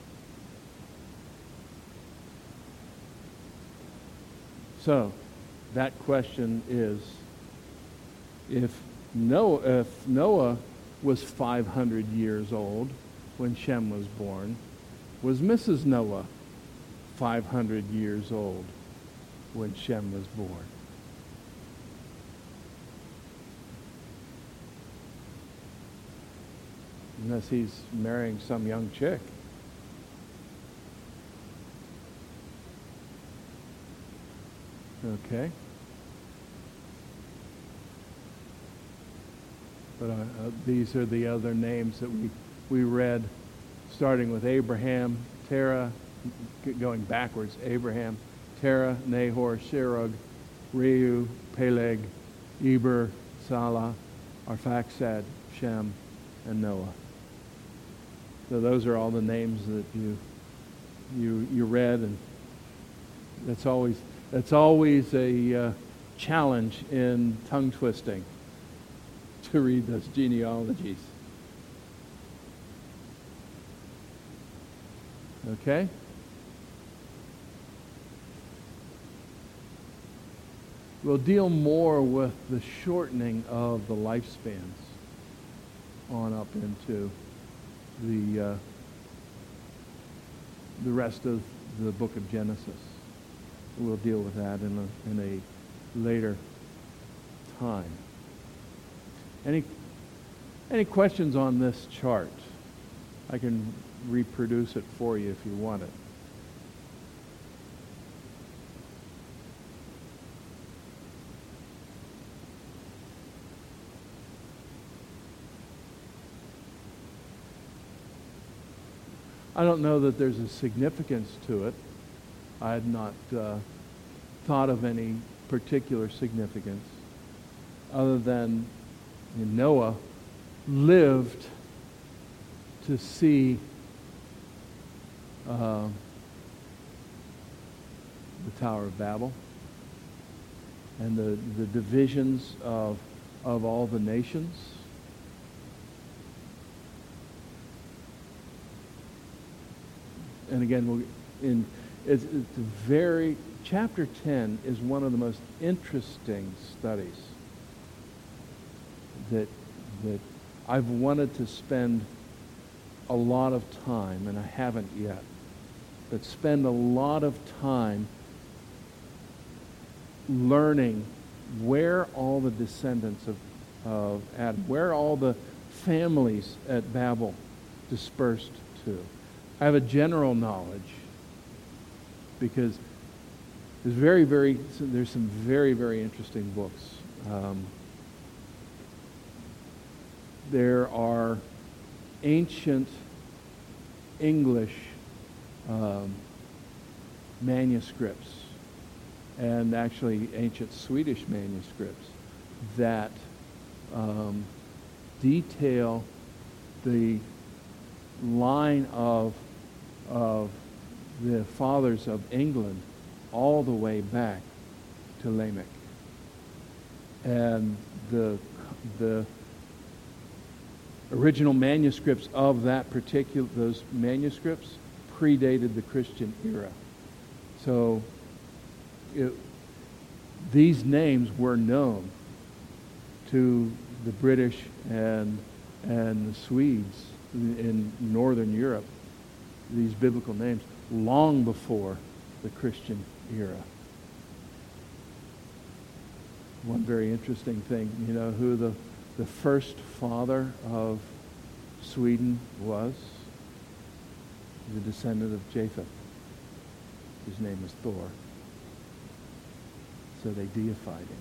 So, that question is, if Noah was 500 years old when Shem was born, was Mrs. Noah 500 years old when Shem was born? Unless he's marrying some young chick. Okay. But these are the other names that we read, starting with Abraham, Terah, going backwards, Abraham, Terah, Nahor, Serug, Reu, Peleg, Eber, Salah, Arphaxad, Shem, and Noah. So those are all the names that you read, and that's always a challenge in tongue twisting to read those genealogies. Okay? We'll deal more with the shortening of the lifespans on up into the rest of the book of Genesis. We'll deal with that in a later time. Any questions on this chart? I can reproduce it for you if you want it. I don't know that there's a significance to it. I had not thought of any particular significance other than Noah lived to see the Tower of Babel and the divisions of all the nations. And again, it's chapter 10 is one of the most interesting studies that I've wanted to spend a lot of time, and I haven't yet, but spend a lot of time learning where all the descendants of Adam, where all the families at Babel dispersed to. I have a general knowledge because there's some very, very interesting books. There are ancient English manuscripts and actually ancient Swedish manuscripts that detail the line of the fathers of England all the way back to Lamech. And the original manuscripts of those manuscripts predated the Christian era. So these names were known to the British and the Swedes in Northern Europe, these biblical names, long before the Christian era. One very interesting thing, you know who the first father of Sweden was? The descendant of Japheth. His name was Thor. So they deified him.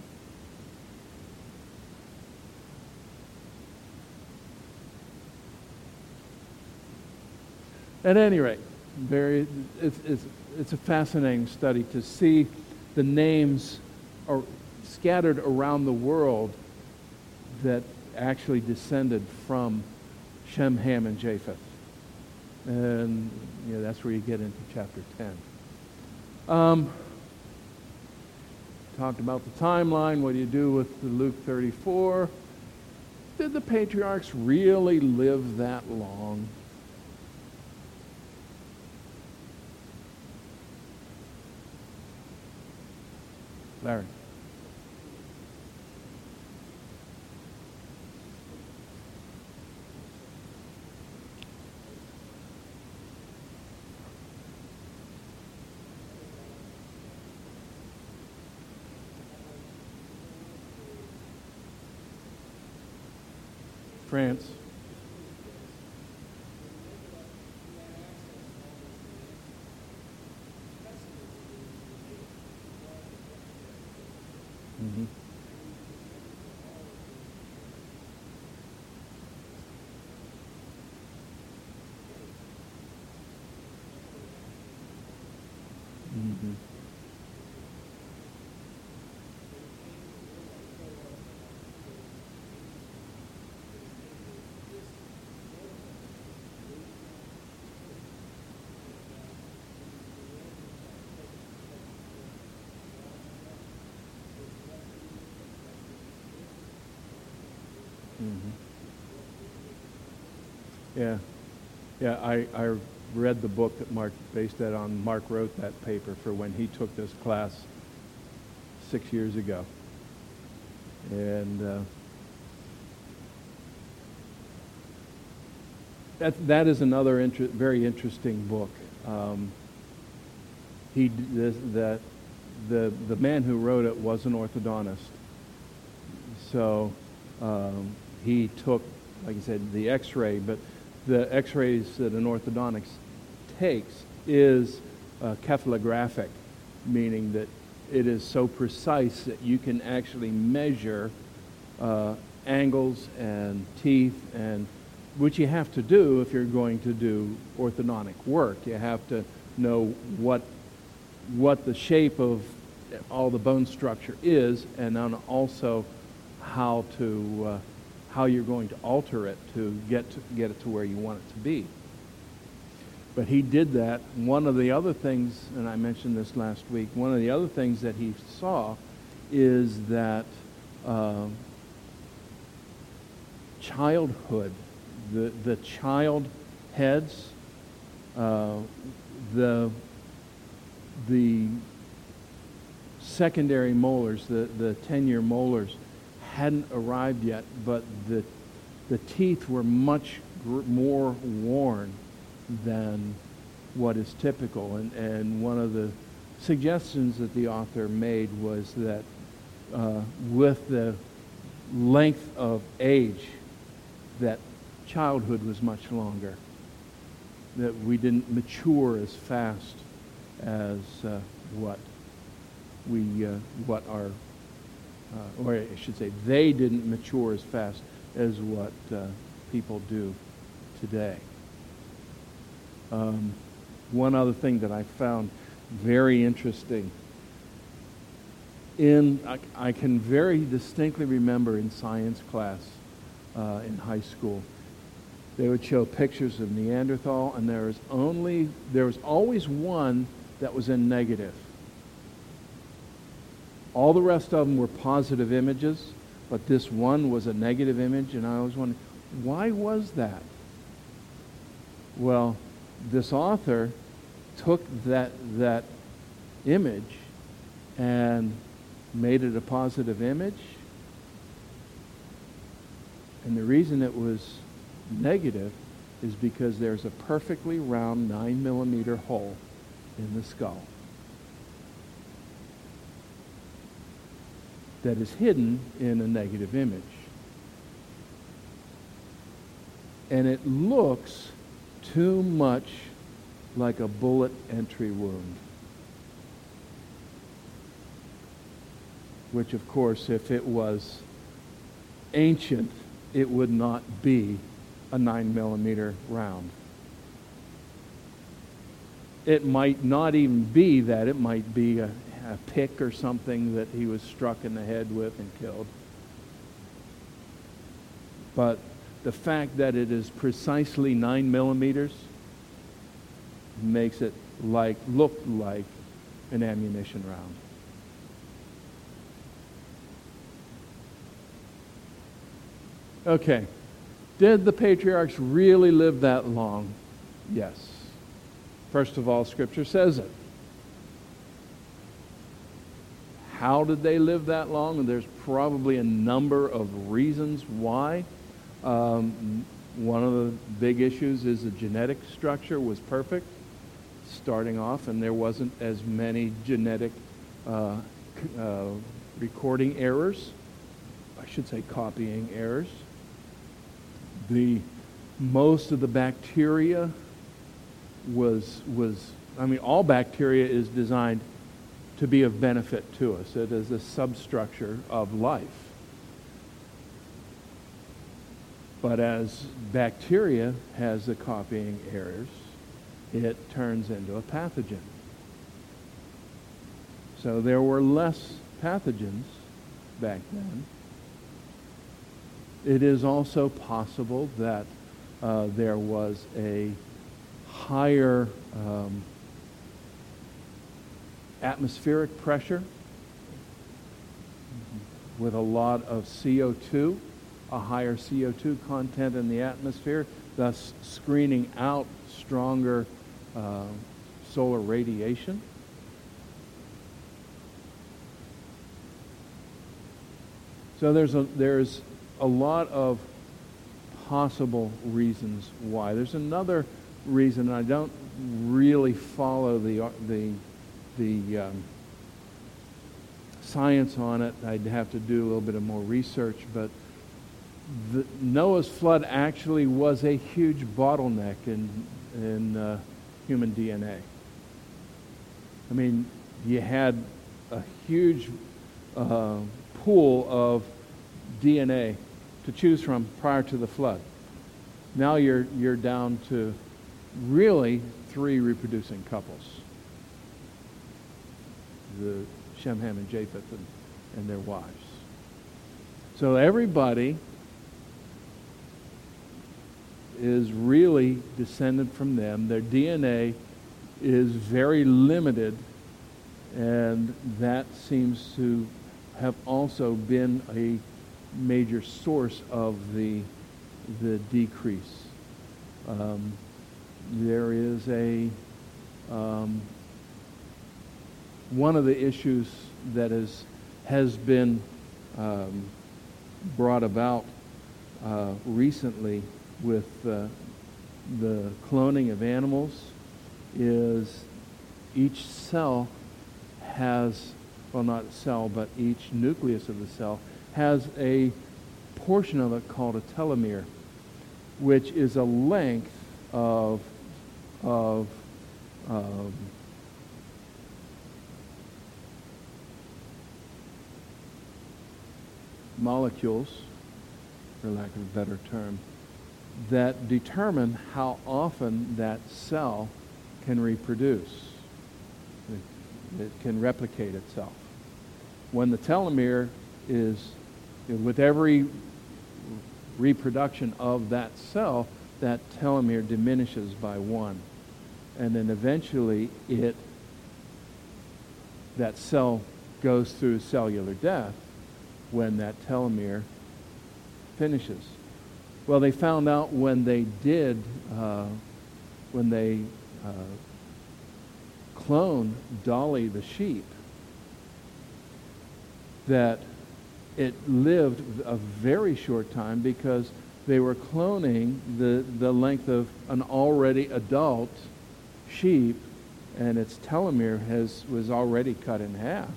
At any rate, it's a fascinating study to see the names are scattered around the world that actually descended from Shem, Ham, and Japheth. And that's where you get into chapter 10. Talked about the timeline. What do you do with the Luke 34? Did the patriarchs really live that long? Larry. France. Mm-hmm. Mm-hmm. Mm-hmm. Yeah. I read the book that Mark based that on. Mark wrote that paper for when he took this class 6 years ago. And that is another very interesting book. The man who wrote it was an orthodontist. So he took like I said, the X-ray, but the X-rays that an orthodontics takes is cephalographic, meaning that it is so precise that you can actually measure angles and teeth, and which you have to do if you're going to do orthodontic work. You have to know what the shape of all the bone structure is, and then also how you're going to alter it to get it to where you want it to be. But he did that. One of the other things, and I mentioned this last week, one of the other things that he saw is that childhood, the child heads, the secondary molars, the 10-year molars, hadn't arrived yet, but the teeth were much more worn than what is typical. And one of the suggestions that the author made was that with the length of age, that childhood was much longer, that we didn't mature as fast as or I should say, they didn't mature as fast as what people do today. One other thing that I found very interesting, I can very distinctly remember in science class in high school, they would show pictures of Neanderthal, and there was always one that was in negative. All the rest of them were positive images, but this one was a negative image, and I always wondered, why was that? Well, this author took that image and made it a positive image, and the reason it was negative is because there's a perfectly round 9mm hole in the skull that is hidden in a negative image. And it looks too much like a bullet entry wound. Which, of course, if it was ancient, it would not be a 9mm round. It might not even be that. It might be a pick or something that he was struck in the head with and killed. But the fact that it is precisely 9mm makes it look like an ammunition round. Okay. Did the patriarchs really live that long? Yes. First of all, Scripture says it. How did they live that long? And there's probably a number of reasons why. One of the big issues is the genetic structure was perfect starting off, and there wasn't as many genetic recording errors. I should say copying errors. Most of the bacteria all bacteria is designed to be of benefit to us. It is a substructure of life. But as bacteria has the copying errors, it turns into a pathogen. So there were less pathogens back then. It is also possible that there was a higher atmospheric pressure with a lot of CO2, a higher CO2 content in the atmosphere, thus screening out stronger solar radiation. So there's a lot of possible reasons why. There's another reason, I don't really follow the science on it. I'd have to do a little bit of more research, but Noah's flood actually was a huge bottleneck in human DNA. I mean, you had a huge pool of DNA to choose from prior to the flood. Now you're down to really 3 reproducing couples. The Shem, Ham, and Japheth and their wives. So everybody is really descended from them. Their DNA is very limited, and that seems to have also been a major source of the decrease. There is one of the issues that has been brought about recently with the cloning of animals is each cell has, well, not cell, but each nucleus of the cell has a portion of it called a telomere, which is a length of molecules, for lack of a better term, that determine how often that cell can reproduce. It can replicate itself. When the telomere is, with every reproduction of that cell, that telomere diminishes by 1. And then eventually that cell goes through cellular death when that telomere finishes. Well, they found out when they cloned Dolly the sheep, that it lived a very short time because they were cloning the length of an already adult sheep, and its telomere was already cut in half.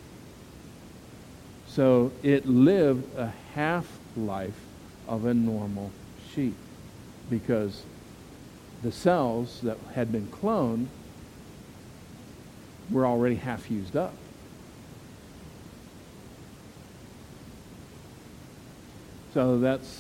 So it lived a half-life of a normal sheep because the cells that had been cloned were already half used up. So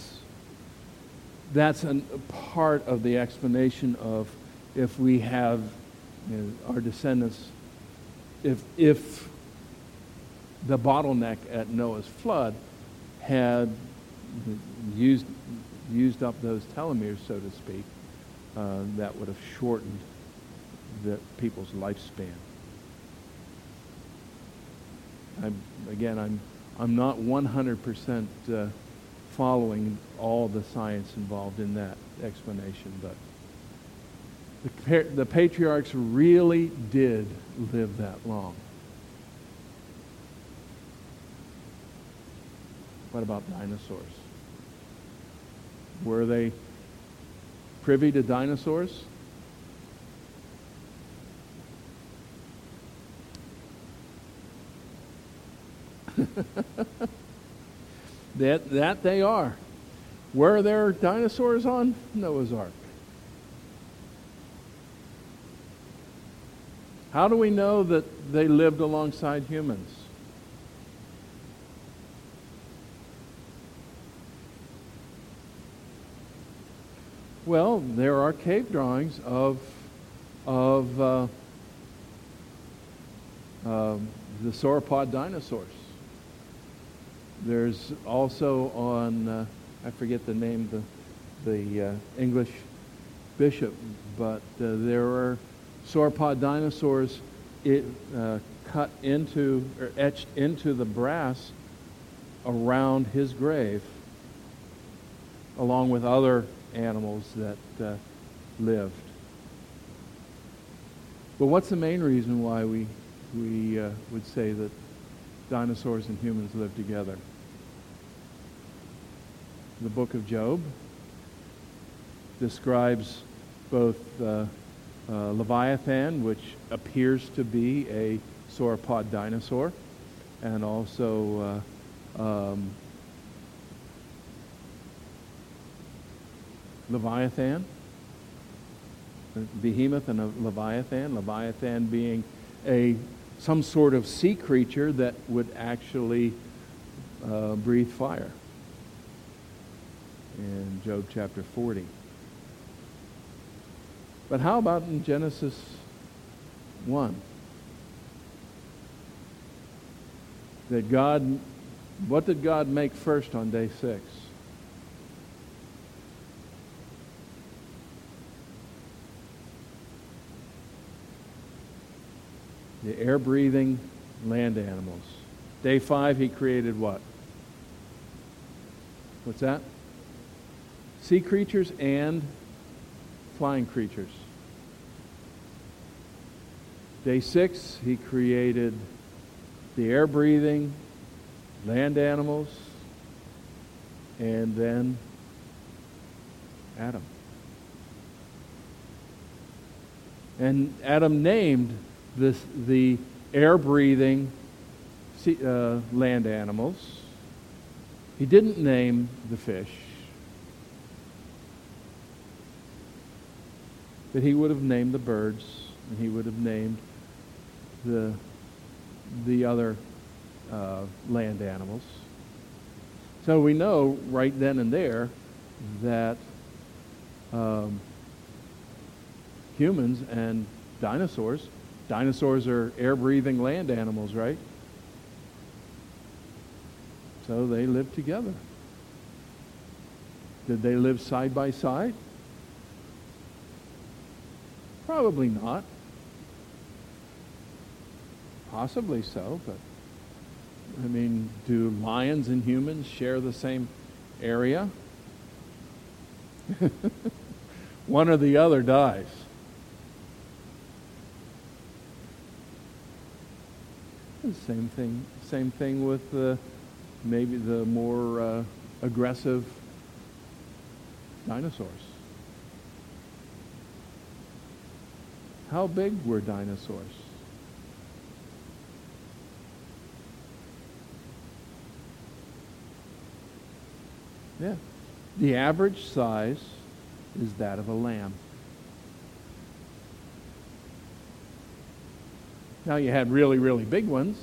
that's a part of the explanation of if we have our descendants, if the bottleneck at Noah's flood had used up those telomeres, so to speak, that would have shortened the people's lifespan. I'm not 100% following all the science involved in that explanation, but the patriarchs really did live that long. What about dinosaurs? Were they privy to dinosaurs? That they are. Were there dinosaurs on Noah's Ark? How do we know that they lived alongside humans? Well, there are cave drawings of the sauropod dinosaurs. There's also on, I forget the name of the English bishop, but there are sauropod dinosaurs cut into or etched into the brass around his grave, along with other animals that lived. But what's the main reason why we would say that dinosaurs and humans lived together? The book of Job describes both Leviathan, which appears to be a sauropod dinosaur, and also Leviathan, behemoth and a Leviathan being some sort of sea creature that would actually breathe fire in Job chapter 40. But how about in Genesis 1? What did God make first on day 6? The air-breathing land animals. Day 5, he created what? What's that? Sea creatures and flying creatures. Day 6, he created the air-breathing land animals, and then Adam. And Adam named the air-breathing land animals. He didn't name the fish, but he would have named the birds, and he would have named the other land animals. So we know right then and there that humans and dinosaurs are air-breathing land animals, right? So they lived together. Did they live side by side? Probably not. Possibly so, but I mean, do lions and humans share the same area? One or the other dies. Same thing with maybe the more aggressive dinosaurs. How big were dinosaurs? Yeah. The average size is that of a lamb. Now you had really, really big ones,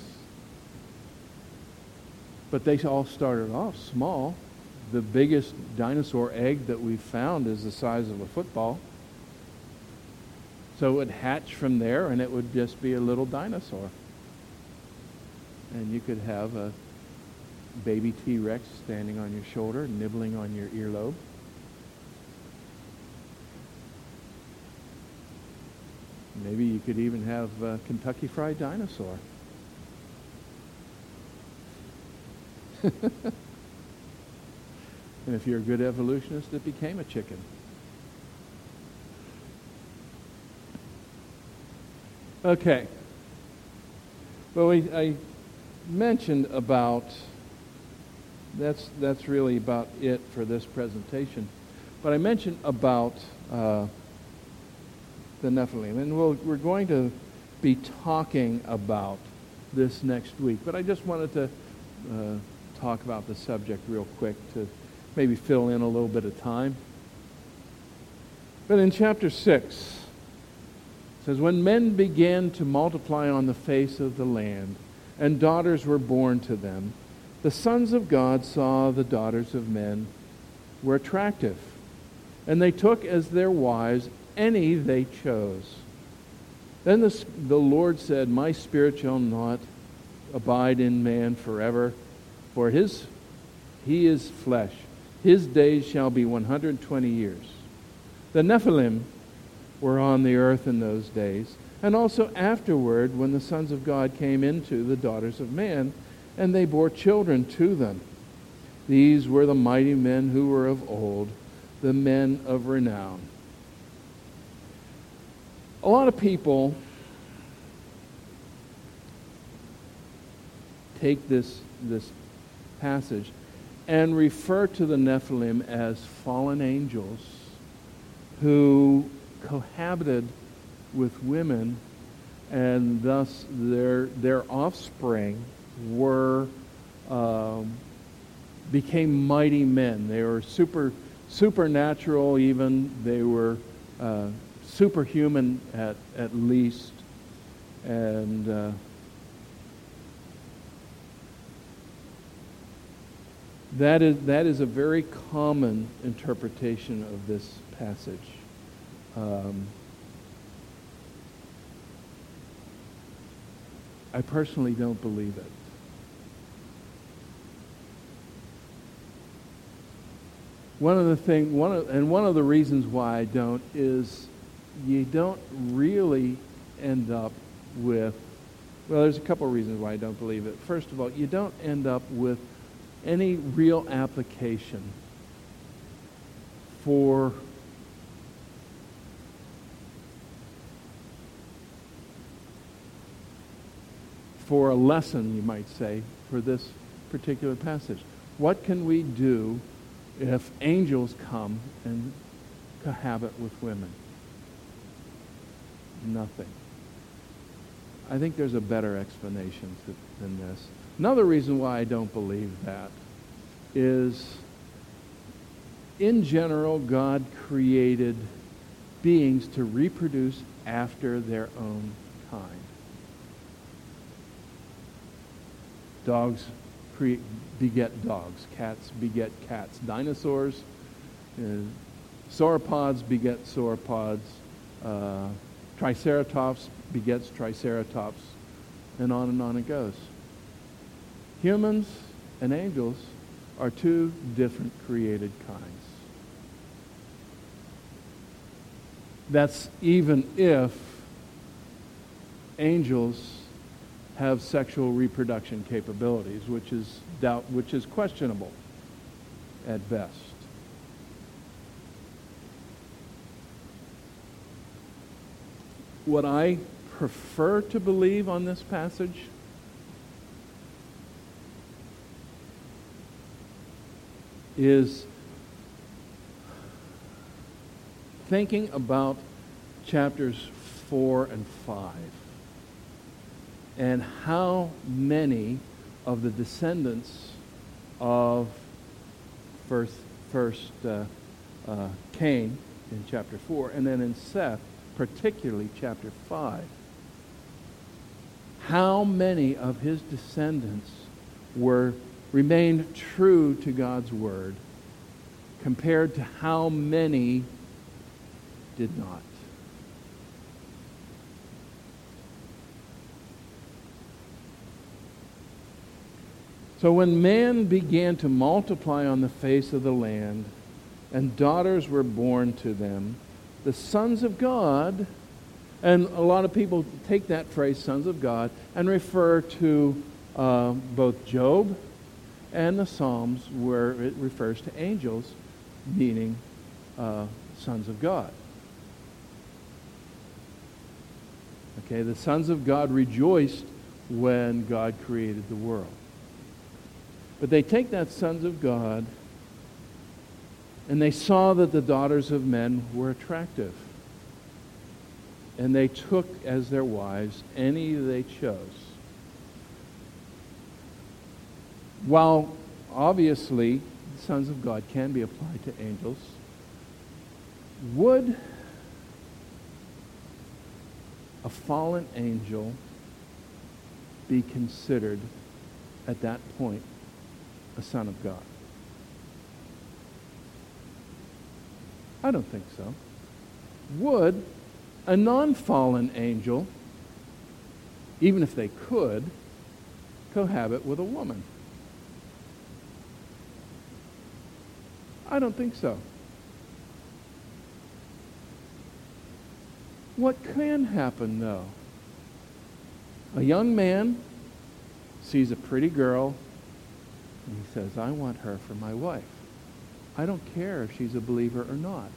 but they all started off small. The biggest dinosaur egg that we've found is the size of a football. So it would hatch from there, and it would just be a little dinosaur. And you could have a baby T-Rex standing on your shoulder, nibbling on your earlobe. Maybe you could even have a Kentucky Fried Dinosaur. And if you're a good evolutionist, it became a chicken. Okay. Well, I mentioned about, that's really about it for this presentation. But I mentioned about the Nephilim, and we're going to be talking about this next week. But I just wanted to talk about the subject real quick to maybe fill in a little bit of time. But in chapter 6, it says, "When men began to multiply on the face of the land, and daughters were born to them, the sons of God saw the daughters of men were attractive, and they took as their wives any they chose. Then the Lord said, My spirit shall not abide in man forever, for he is flesh. His days shall be 120 years. The Nephilim were on the earth in those days, and also afterward when the sons of God came into the daughters of man, and they bore children to them. These were the mighty men who were of old, the men of renown." A lot of people take this passage and refer to the Nephilim as fallen angels who cohabited with women, and thus their offspring became mighty men. They were supernatural even. They were superhuman at least. And that is a very common interpretation of this passage. I personally don't believe it. One of the reasons why I don't is you don't really end up with, well, there's a couple of reasons why I don't believe it. First of all, you don't end up with any real application for a lesson, you might say, for this particular passage. What can we do if angels come and cohabit with women? Nothing. I think there's a better explanation than this. Another reason why I don't believe that is, in general, God created beings to reproduce after their own kind. Dogs beget dogs. Cats beget cats. Dinosaurs, sauropods beget sauropods. Triceratops begets triceratops. And on it goes. Humans and angels are two different created kinds. That's even if angels have sexual reproduction capabilities, which is questionable at best. What I prefer to believe on this passage is thinking about chapters 4 and 5 and how many of the descendants of first Cain in chapter 4 and then in Seth, particularly chapter 5, how many of his descendants remained true to God's word compared to how many did not. So when man began to multiply on the face of the land, and daughters were born to them, the sons of God, and a lot of people take that phrase, sons of God, and refer to both Job and the Psalms where it refers to angels, meaning sons of God. Okay, the sons of God rejoiced when God created the world. But they take that sons of God and they saw that the daughters of men were attractive. And they took as their wives any they chose. While obviously the sons of God can be applied to angels, would a fallen angel be considered at that point a son of God? I don't think so. Would a non-fallen angel, even if they could, cohabit with a woman? I don't think so. What can happen, though? A young man sees a pretty girl and he says, I want her for my wife. I don't care if she's a believer or not.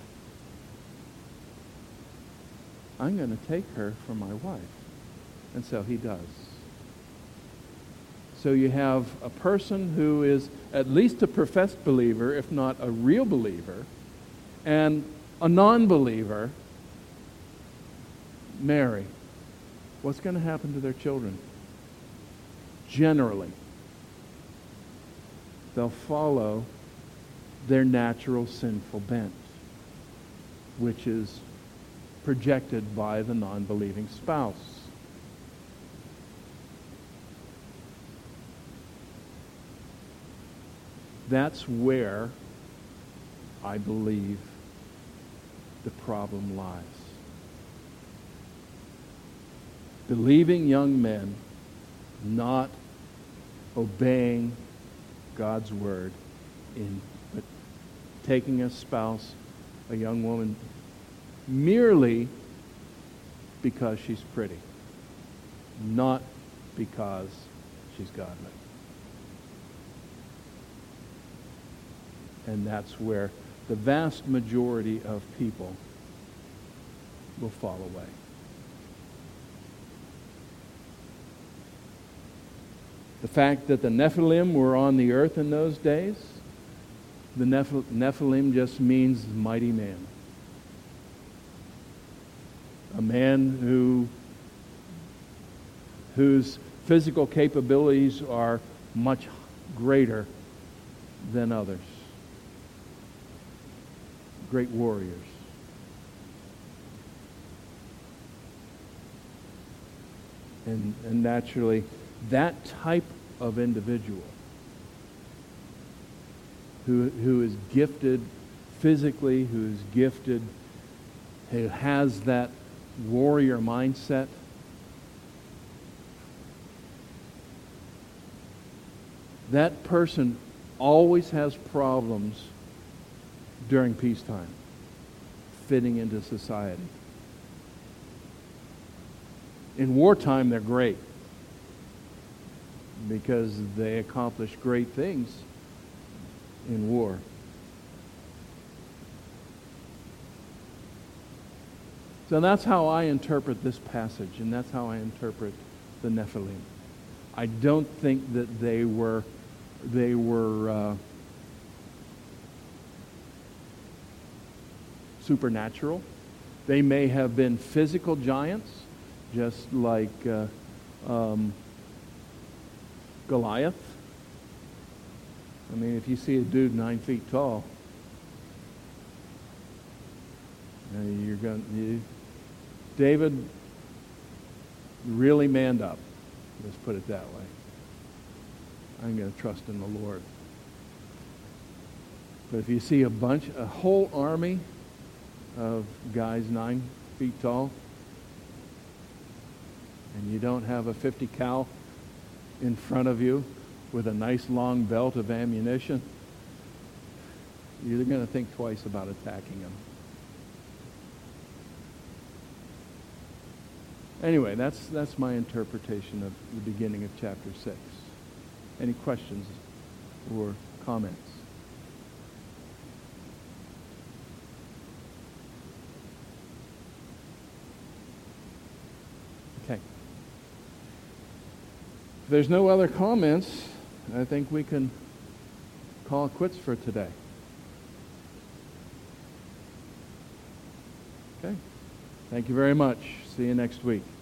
I'm going to take her for my wife. And so he does. So you have a person who is at least a professed believer, if not a real believer, and a non-believer marry. What's going to happen to their children? Generally, they'll follow their natural sinful bent, which is projected by the non-believing spouse. That's where I believe the problem lies. Believing young men not obeying God's word but taking a spouse, a young woman, merely because she's pretty, not because she's godly. And that's where the vast majority of people will fall away. The fact that the Nephilim were on the earth in those days, the Nephilim just means mighty man. A man whose physical capabilities are much greater than others. Great warriors. And naturally, that type of individual who is gifted physically, who is gifted, who has that warrior mindset, that person always has problems during peacetime, fitting into society. In wartime, they're great because they accomplish great things in war. So that's how I interpret this passage, and that's how I interpret the Nephilim. I don't think that they were supernatural. They may have been physical giants, just like Goliath. I mean, if you see a dude 9 feet tall, David really manned up. Let's put it that way. I'm going to trust in the Lord. But if you see a whole army of guys 9 feet tall, and you don't have a 50 cal in front of you with a nice long belt of ammunition, you're going to think twice about attacking them. Anyway, that's my interpretation of the beginning of chapter 6. Any questions or comments? Okay. If there's no other comments, I think we can call it quits for today. Okay. Thank you very much. See you next week.